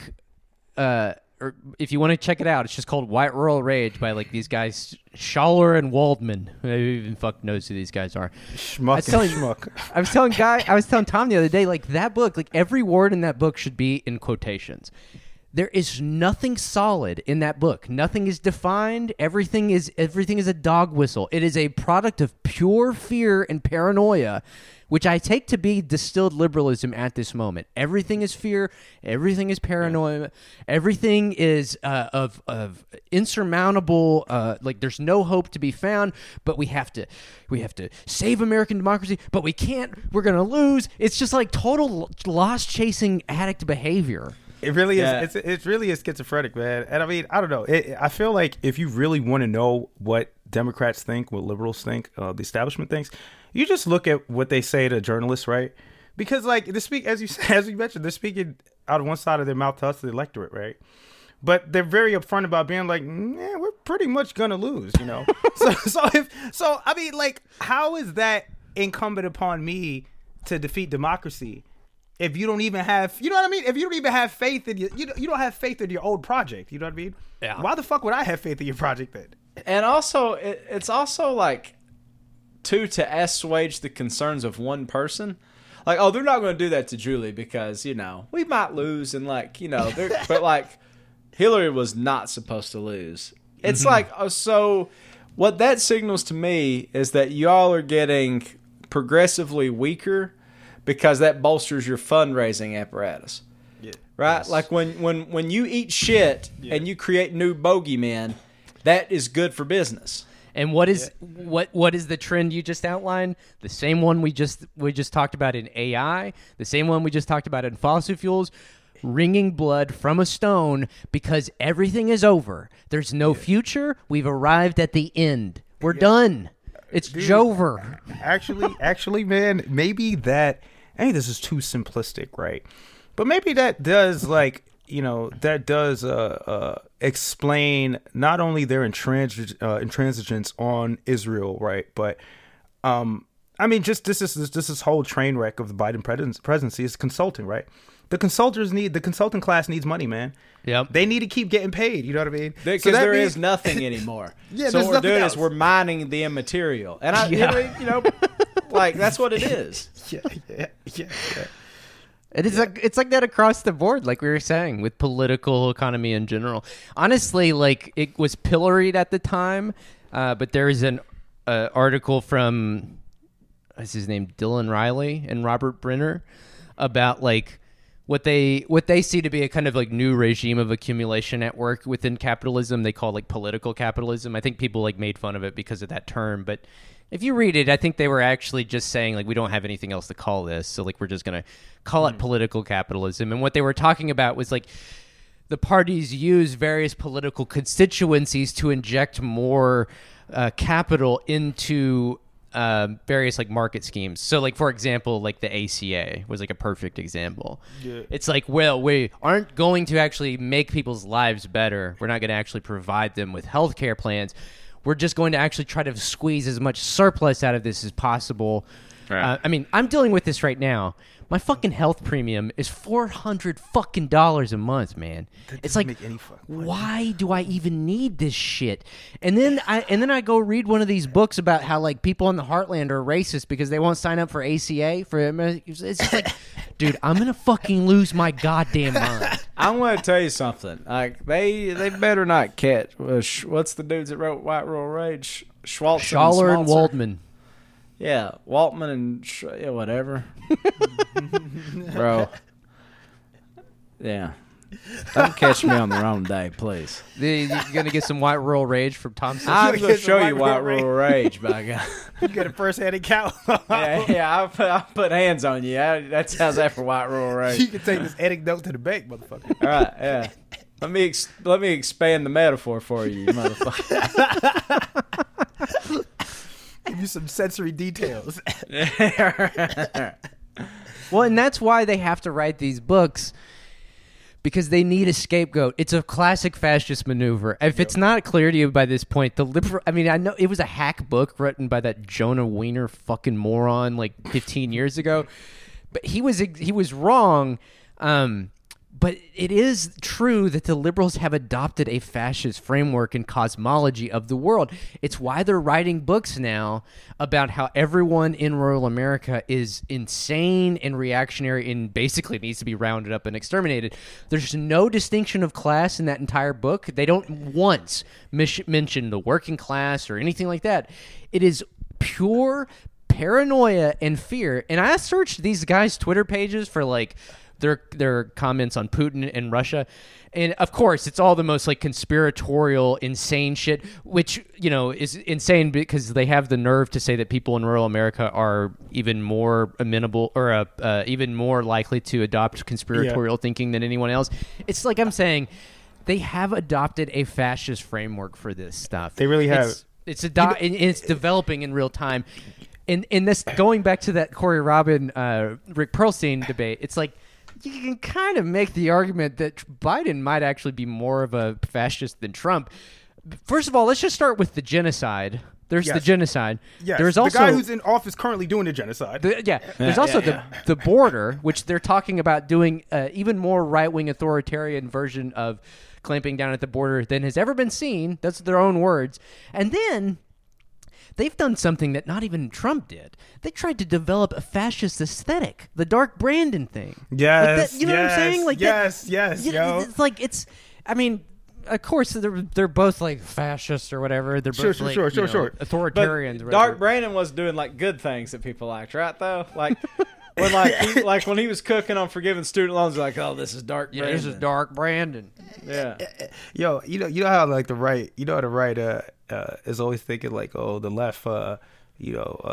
uh, or if you want to check it out, it's just called White Rural Rage by like these guys, Schaller and Waldman. Who even fuck knows who these guys are? Schmuck I was telling, and schmuck. I was telling guy, I was telling Tom the other day, like that book, like every word in that book should be in quotations. There is nothing solid in that book. Nothing is defined. Everything is everything is a dog whistle. It is a product of pure fear and paranoia, which I take to be distilled liberalism at this moment. Everything is fear. Everything is paranoia. Everything is uh, of of insurmountable. Uh, like there's no hope to be found. But we have to we have to save American democracy. But we can't. We're gonna lose. It's just like total loss chasing addict behavior. It really is. Yeah. It's it's really is schizophrenic, man. And I mean, I don't know. It, I feel like if you really want to know what Democrats think, what liberals think, uh, the establishment thinks, you just look at what they say to journalists, right? Because like they speak, as you as you mentioned, they're speaking out of one side of their mouth to us, the electorate, right? But they're very upfront about being like, yeah, we're pretty much gonna lose, you know. so so if so, I mean, like, how is that incumbent upon me to defeat democracy? If you don't even have, you know what I mean? If you don't even have faith in your, you don't, you don't have faith in your old project. You know what I mean? Yeah. Why the fuck would I have faith in your project then? And also, it, it's also like, too, to assuage the concerns of one person. Like, oh, they're not going to do that to Julie because, you know, we might lose. And, like, you know, they're, but, like, Hillary was not supposed to lose. It's mm-hmm. like, oh, so what that signals to me is that y'all are getting progressively weaker because that bolsters your fundraising apparatus. Yeah. Right? Yes. Like when, when, when you eat shit yeah. and you create new bogeymen, that is good for business. And what is yeah. what what is the trend you just outlined? The same one we just we just talked about in A I, the same one we just talked about in fossil fuels. wringing blood from a stone because everything is over. There's no future. We've arrived at the end. We're done. It's Dude, Jover. Actually, actually, man, maybe that. I think this is too simplistic, right? But maybe that does, like, you know, that does uh, uh, explain not only their intransi- uh, intransigence on Israel, right? But, um, I mean, just this is this, this is whole train wreck of the Biden pres- presidency is consulting, right? The consultants need the consulting class needs money, man. Yep. They need to keep getting paid. You know what I mean? Because So that there means- is nothing anymore. Yeah, so there's what we're nothing doing else. is we're mining the immaterial, and I, Yeah. you know, like that's what it is. Yeah, yeah, yeah, yeah. It is like it's like that across the board, like we were saying, with political economy in general. Honestly, like it was pilloried at the time, uh, but there is an uh, article from what's his name, Dylan Riley and Robert Brenner, about like what they what they see to be a kind of like new regime of accumulation at work within capitalism. They call like political capitalism. I think people like made fun of it because of that term, but if you read it, I think they were actually just saying, like, we don't have anything else to call this, so, like, we're just going to call it political capitalism. And what they were talking about was, like, the parties use various political constituencies to inject more uh, capital into um, various, like, market schemes. So, like, for example, like, the A C A was, like, a perfect example. Yeah. It's like, well, we aren't going to actually make people's lives better. We're not going to actually provide them with health care plans. We're just going to actually try to squeeze as much surplus out of this as possible. Right. Uh, I mean, I'm dealing with this right now. My fucking health premium is four hundred fucking dollars a month, man. It's like, make any fucking money. why do I even need this shit? And then I and then I go read one of these books about how like people in the heartland are racist because they won't sign up for A C A. For it's just like, dude, I'm gonna fucking lose my goddamn mind. I'm going to tell you something. Like they, they better not catch. Uh, sh- what's the dudes that wrote White Rural Rage? Schwaltz Schaller and Smaltzer? Waldman. Yeah, Waltman and Sh- yeah, whatever. Bro. Yeah. Don't catch me on the wrong day, please. You're gonna get some White Rural Rage from Tom Simpson. I'm going to get show some you White White Rural Rural Rage, by God. You got a first-hand account. yeah, yeah, I'll put, I'll put hands on you. I, that's how's that for White Rural You Rage. can take this anecdote to the bank, motherfucker. All right, yeah. Let me ex- let me expand the metaphor for you, you motherfucker. Give you some sensory details. Well, and that's why they have to write these books, because they need a scapegoat. It's a classic fascist maneuver. If it's not clear to you by this point, the liberal, I mean, I know it was a hack book written by that Jonah Wiener fucking moron like fifteen years ago, but he was he was wrong. Um, but it is true that the liberals have adopted a fascist framework and cosmology of the world. It's why they're writing books now about how everyone in rural America is insane and reactionary and basically needs to be rounded up and exterminated. There's no distinction of class in that entire book. They don't once mis- mention the working class or anything like that. It is pure paranoia and fear. And I searched these guys' Twitter pages for like their their comments on Putin and Russia, and of course it's all the most like conspiratorial, insane shit, which, you know, is insane because they have the nerve to say that people in rural America are even more amenable or uh, uh, even more likely to adopt conspiratorial yeah. thinking than anyone else. It's like I'm saying, they have adopted a fascist framework for this stuff. They really have. It's, it's, ado- and it's developing in real time. And, and this, going back to that Corey Robin, uh, Rick Perlstein debate, it's like, you can kind of make the argument that Biden might actually be more of a fascist than Trump. First of all, let's just start with the genocide. There's yes. the genocide. Yes. There's also the guy who's in office currently doing the genocide. The, yeah. There's also yeah, yeah. the the border, which they're talking about doing uh, even more right-wing authoritarian version of clamping down at the border than has ever been seen. That's their own words. And then they've done something that not even Trump did. They tried to develop a fascist aesthetic, the Dark Brandon thing. Yes, like that, you know yes, what I'm saying? Like yes, that, yes, you know, yo. It's like it's. I mean, of course they're they're both like fascists or whatever. They're both sure, sure, like, sure, sure, know, sure. authoritarians. But or whatever. Dark Brandon was doing like good things that people liked, right? Though, like when like he, like when he was cooking on forgiving student loans, like, oh, this is Dark Yeah, Brandon. this is Dark Brandon. Yeah. Yo, you know, you know how like the right, you know how the right uh, uh, is always thinking like, oh, the left, uh, you know, uh,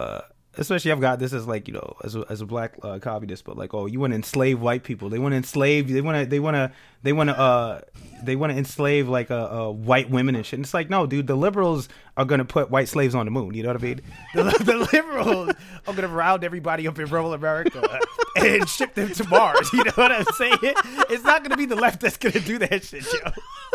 especially I've got this as like, you know, as a, as a black uh, communist, but like, oh, you want to enslave white people? They want to enslave. They want to. They want to. They want to. Uh, they want to enslave like uh, uh, white women and shit. And it's like, no, dude. The liberals are gonna put white slaves on the moon. You know what I mean? The, the liberals are gonna round everybody up in rural America and ship them to Mars. You know what I'm saying? It's not gonna be the left that's gonna do that shit, yo.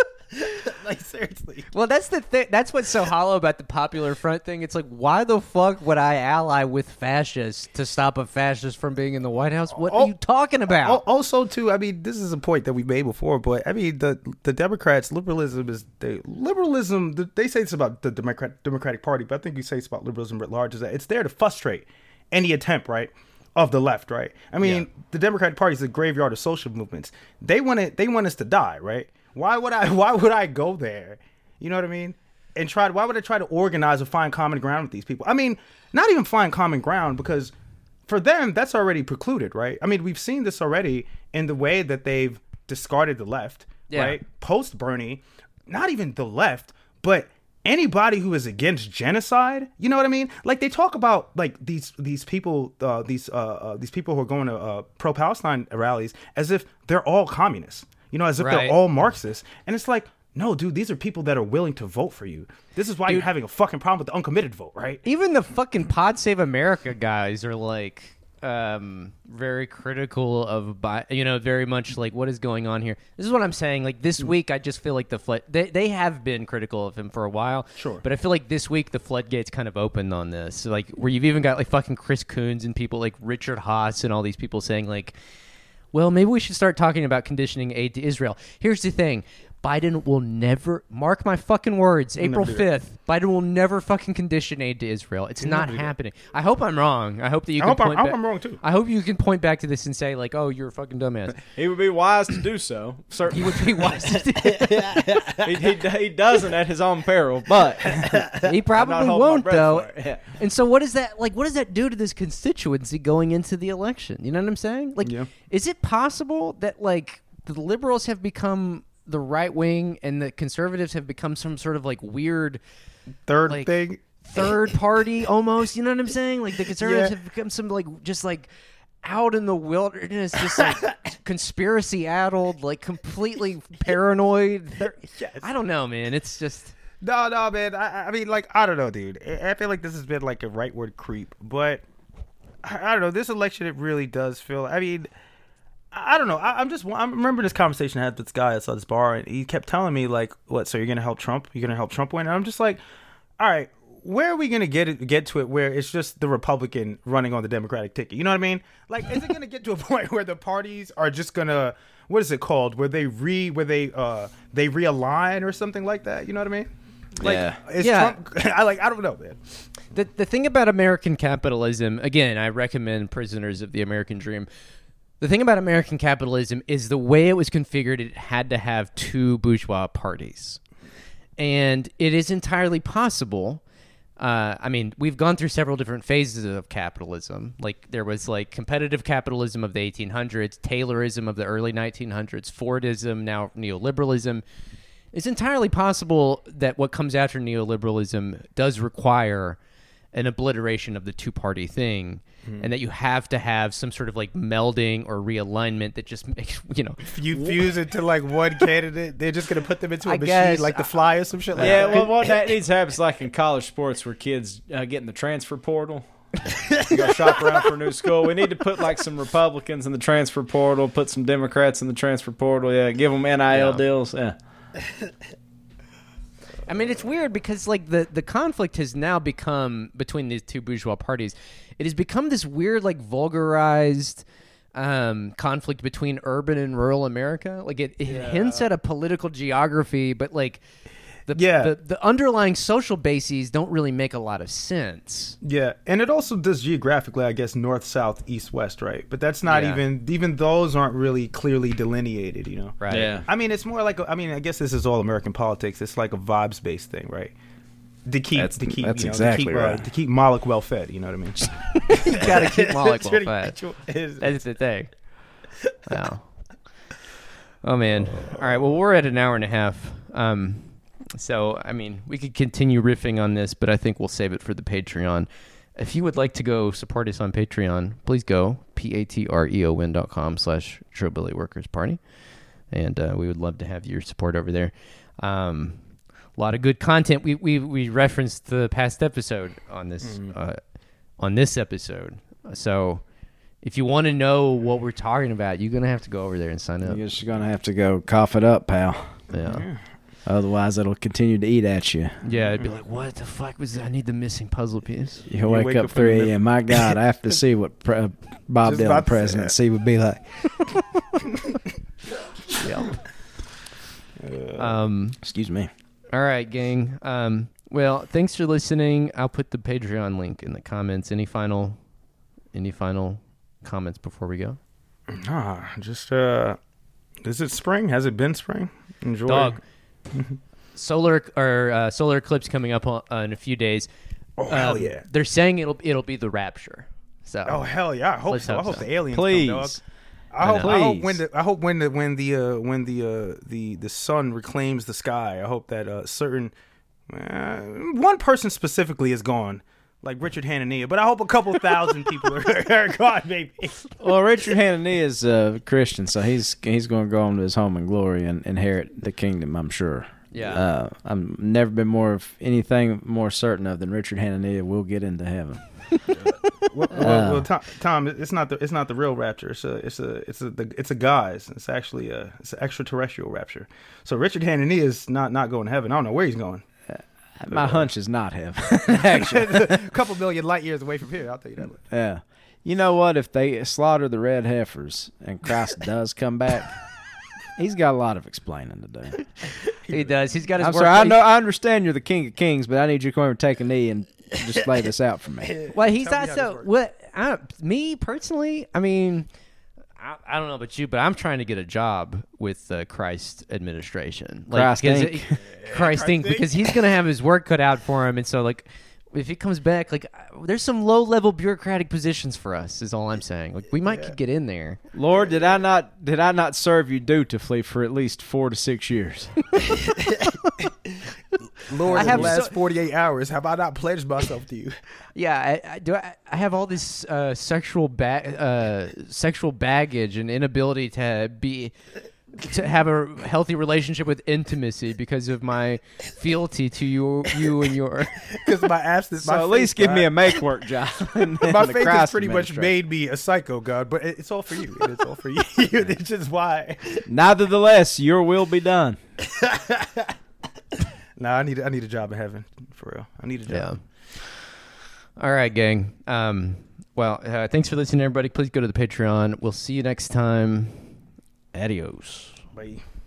Like, seriously. Well, that's the thing. That's what's so hollow about the Popular Front thing. It's like, why the fuck would I ally with fascists to stop a fascist from being in the White House? What Oh, are you talking about? Al- Also, too, I mean, this is a point that we made before, but I mean, the the Democrats, liberalism is they liberalism. They say it's about the Democrat Democratic Party, but I think you say it's about liberalism writ large. Is that it's there to frustrate any attempt, right, of the left, right? I mean, Yeah. the Democratic Party is the graveyard of social movements. They want it. They want us to die, right? Why would I? Why would I go there? You know what I mean? And try. Why would I try to organize or find common ground with these people? I mean, not even find common ground because for them that's already precluded, right? I mean, we've seen this already in the way that they've discarded the left, Yeah. right? Post Bernie, not even the left, but anybody who is against genocide. You know what I mean? Like they talk about like these these people, uh, these uh, uh, these people who are going to uh, pro-Palestine rallies as if they're all communists. You know, as if Right. they're all Marxists. And it's like, no, dude, these are people that are willing to vote for you. This is why Dude. you're having a fucking problem with the uncommitted vote, right? Even the fucking Pod Save America guys are like um very critical of bi- you know very much like what is going on here. This is what I'm saying. Like this week I just feel like the flood they, they have been critical of him for a while. Sure. But I feel like this week the floodgates kind of opened on this. So, like where you've even got like fucking Chris Coons and people like Richard Haas and all these people saying like, well, maybe we should start talking about conditioning aid to Israel. Here's the thing. Biden will never, mark my fucking words, April fifth, Biden will never fucking condition aid to Israel. It's not happening. I hope I'm wrong. I hope that you I can hope I'm- point I hope back- I'm wrong, too. I hope you can point back to this and say, like, oh, you're a fucking dumbass. He would be wise to do so. Certainly. He would be wise to do he, he, he doesn't at his own peril, but He probably holding my won't, breath though. for it. Yeah. And so, what does that like? What does that do to this constituency going into the election? You know what I'm saying? Like, Yeah. is it possible that like the liberals have become the right wing and the conservatives have become some sort of like weird Third like, thing. third party almost? You know what I'm saying? Like the conservatives Yeah. have become some like just like out in the wilderness, just like conspiracy addled, like completely paranoid. They're- Yes. I don't know, man. It's just. No, no, man. I, I mean, like, I don't know, dude. I I feel like this has been like a rightward creep, but I, I don't know. This election, it really does feel. I mean, I, I don't know. I, I'm just. I remember this conversation I had with this guy at this bar, and he kept telling me like, "What? So you're gonna help Trump? You're gonna help Trump win?" And I'm just like, "All right, where are we gonna get it? Get to it where it's just the Republican running on the Democratic ticket? You know what I mean? Like, is it gonna get to a point where the parties are just gonna what is it called? Where they re where they uh they realign or something like that? You know what I mean?" Like, Yeah. is Yeah. Trump, I like. I don't know, man. The the thing about American capitalism, again, I recommend Prisoners of the American Dream. The thing about American capitalism is the way it was configured, it had to have two bourgeois parties. And it is entirely possible. Uh, I mean, we've gone through several different phases of capitalism. Like, there was, like, competitive capitalism of the eighteen hundreds, Taylorism of the early nineteen hundreds, Fordism, now neoliberalism. It's entirely possible that what comes after neoliberalism does require an obliteration of the two-party thing, and that you have to have some sort of like melding or realignment that just makes, you know, You fuse it to like one candidate. They're just gonna put them into a I machine guess. like the Fly or some shit like Yeah, that. well, what that needs to happen is like in college sports where kids uh, get in the transfer portal. You go shop around for a new school. We need to put like some Republicans in the transfer portal, put some Democrats in the transfer portal. Yeah, give them N I L Yeah. deals. Yeah. I mean, it's weird because like the, the conflict has now become between these two bourgeois parties. It has become this weird, like vulgarized um, conflict between urban and rural America. Like it, it hints at a political geography, but like the, Yeah. the the underlying social bases don't really make a lot of sense. Yeah, and it also does geographically, I guess, north, south, east, west, right? But that's not Yeah. even even those aren't really clearly delineated, you know. Right. Yeah. I mean, it's more like a, I mean, I guess this is all American politics. It's like a vibes based thing, right? To keep That's- to keep that's you know, exactly to keep, uh, right. to keep Moloch well fed. You know what I mean? You gotta keep Moloch That's well pretty fed. much what it is. That's the thing. Wow. Oh man. All right. Well, we're at an hour and a half. Um, so I mean, we could continue riffing on this, but I think we'll save it for the Patreon. if you would like to go support us on Patreon, please go p-a-t-r-e-o-n dot com slash Trillbilly Workers Party. And uh, we would love to have your support over there. Um, a lot of good content. We we we referenced the past episode on this mm. uh, on this episode. So if you want to know what we're talking about, you're gonna have to go over there and sign up. You're just gonna have to go cough it up, pal. Yeah. yeah. Otherwise, it'll continue to eat at you. Yeah, it'd be like, what the fuck was that? I need the missing puzzle piece. You, you wake, wake up, up three a.m. My God, I have to see what pre- Bob Dylan presidency would be like. yeah. Um. Excuse me. All right, gang. Um. Well, thanks for listening. I'll put the Patreon link in the comments. Any final, any final comments before we go? Nah, just uh, is it spring? Has it been spring? Enjoy. Dog. solar or uh, solar eclipse coming up on, uh, in a few days. Oh um, hell yeah! They're saying it'll it'll be the rapture. So oh hell yeah! I hope so. Hope I hope so. the aliens Please. come, dog. I hope, I, I hope when the I hope when the when the uh, when the uh, the the sun reclaims the sky. I hope that uh, certain uh, one person specifically is gone, like Richard Hanania. But I hope a couple thousand people are, are gone, maybe. Well, Richard Hanania is a Christian, so he's he's going to go on to his home in glory and inherit the kingdom, I'm sure. Yeah, uh, I've never been more of anything more certain of than Richard Hanania will get into heaven. well, well, well, Tom, Tom, it's not the it's not the real rapture. It's a it's a it's a the, it's a guise. It's actually a it's an extraterrestrial rapture. So Richard Hanania is not not going to heaven. I don't know where he's going. Uh, my uh, hunch is not heaven. Actually, a couple million light years away from here. I'll tell you that. Yeah, you know what? If they slaughter the red heifers and Christ does come back, he's got a lot of explaining to do. He does. He's got his. I'm work sorry. I know. I understand you're the King of Kings, but I need you to come over and take a knee and just lay this out for me. Well, he's also what I, me personally. I mean, I, I don't know about you, but I'm trying to get a job with the Christ administration, like, Christ because Inc. It, Christ Inc. Because he's gonna have his work cut out for him, and so like. If he comes back, like, there's some low-level bureaucratic positions for us. Is all I'm saying. Like, we might yeah. could get in there. Lord, did I not did I not serve you dutifully for at least four to six years? Lord, I have the last so, forty-eight hours. Have I not pledged myself to you? Yeah, I, I do. I, I have all this uh, sexual ba- uh, sexual baggage and inability to be. to have a healthy relationship with intimacy because of my fealty to you, you and your. Because my absence. So my at least give me a make work job. My faith has pretty much made me a psycho, God, but it's all for you. It's all for you. It's just why. Nevertheless, your will be done. Nah, I need I need a job in heaven for real. I need a job. Yeah. All right, gang. Um. Well, uh, thanks for listening, everybody. Please go to the Patreon. We'll see you next time. Adios. Bye.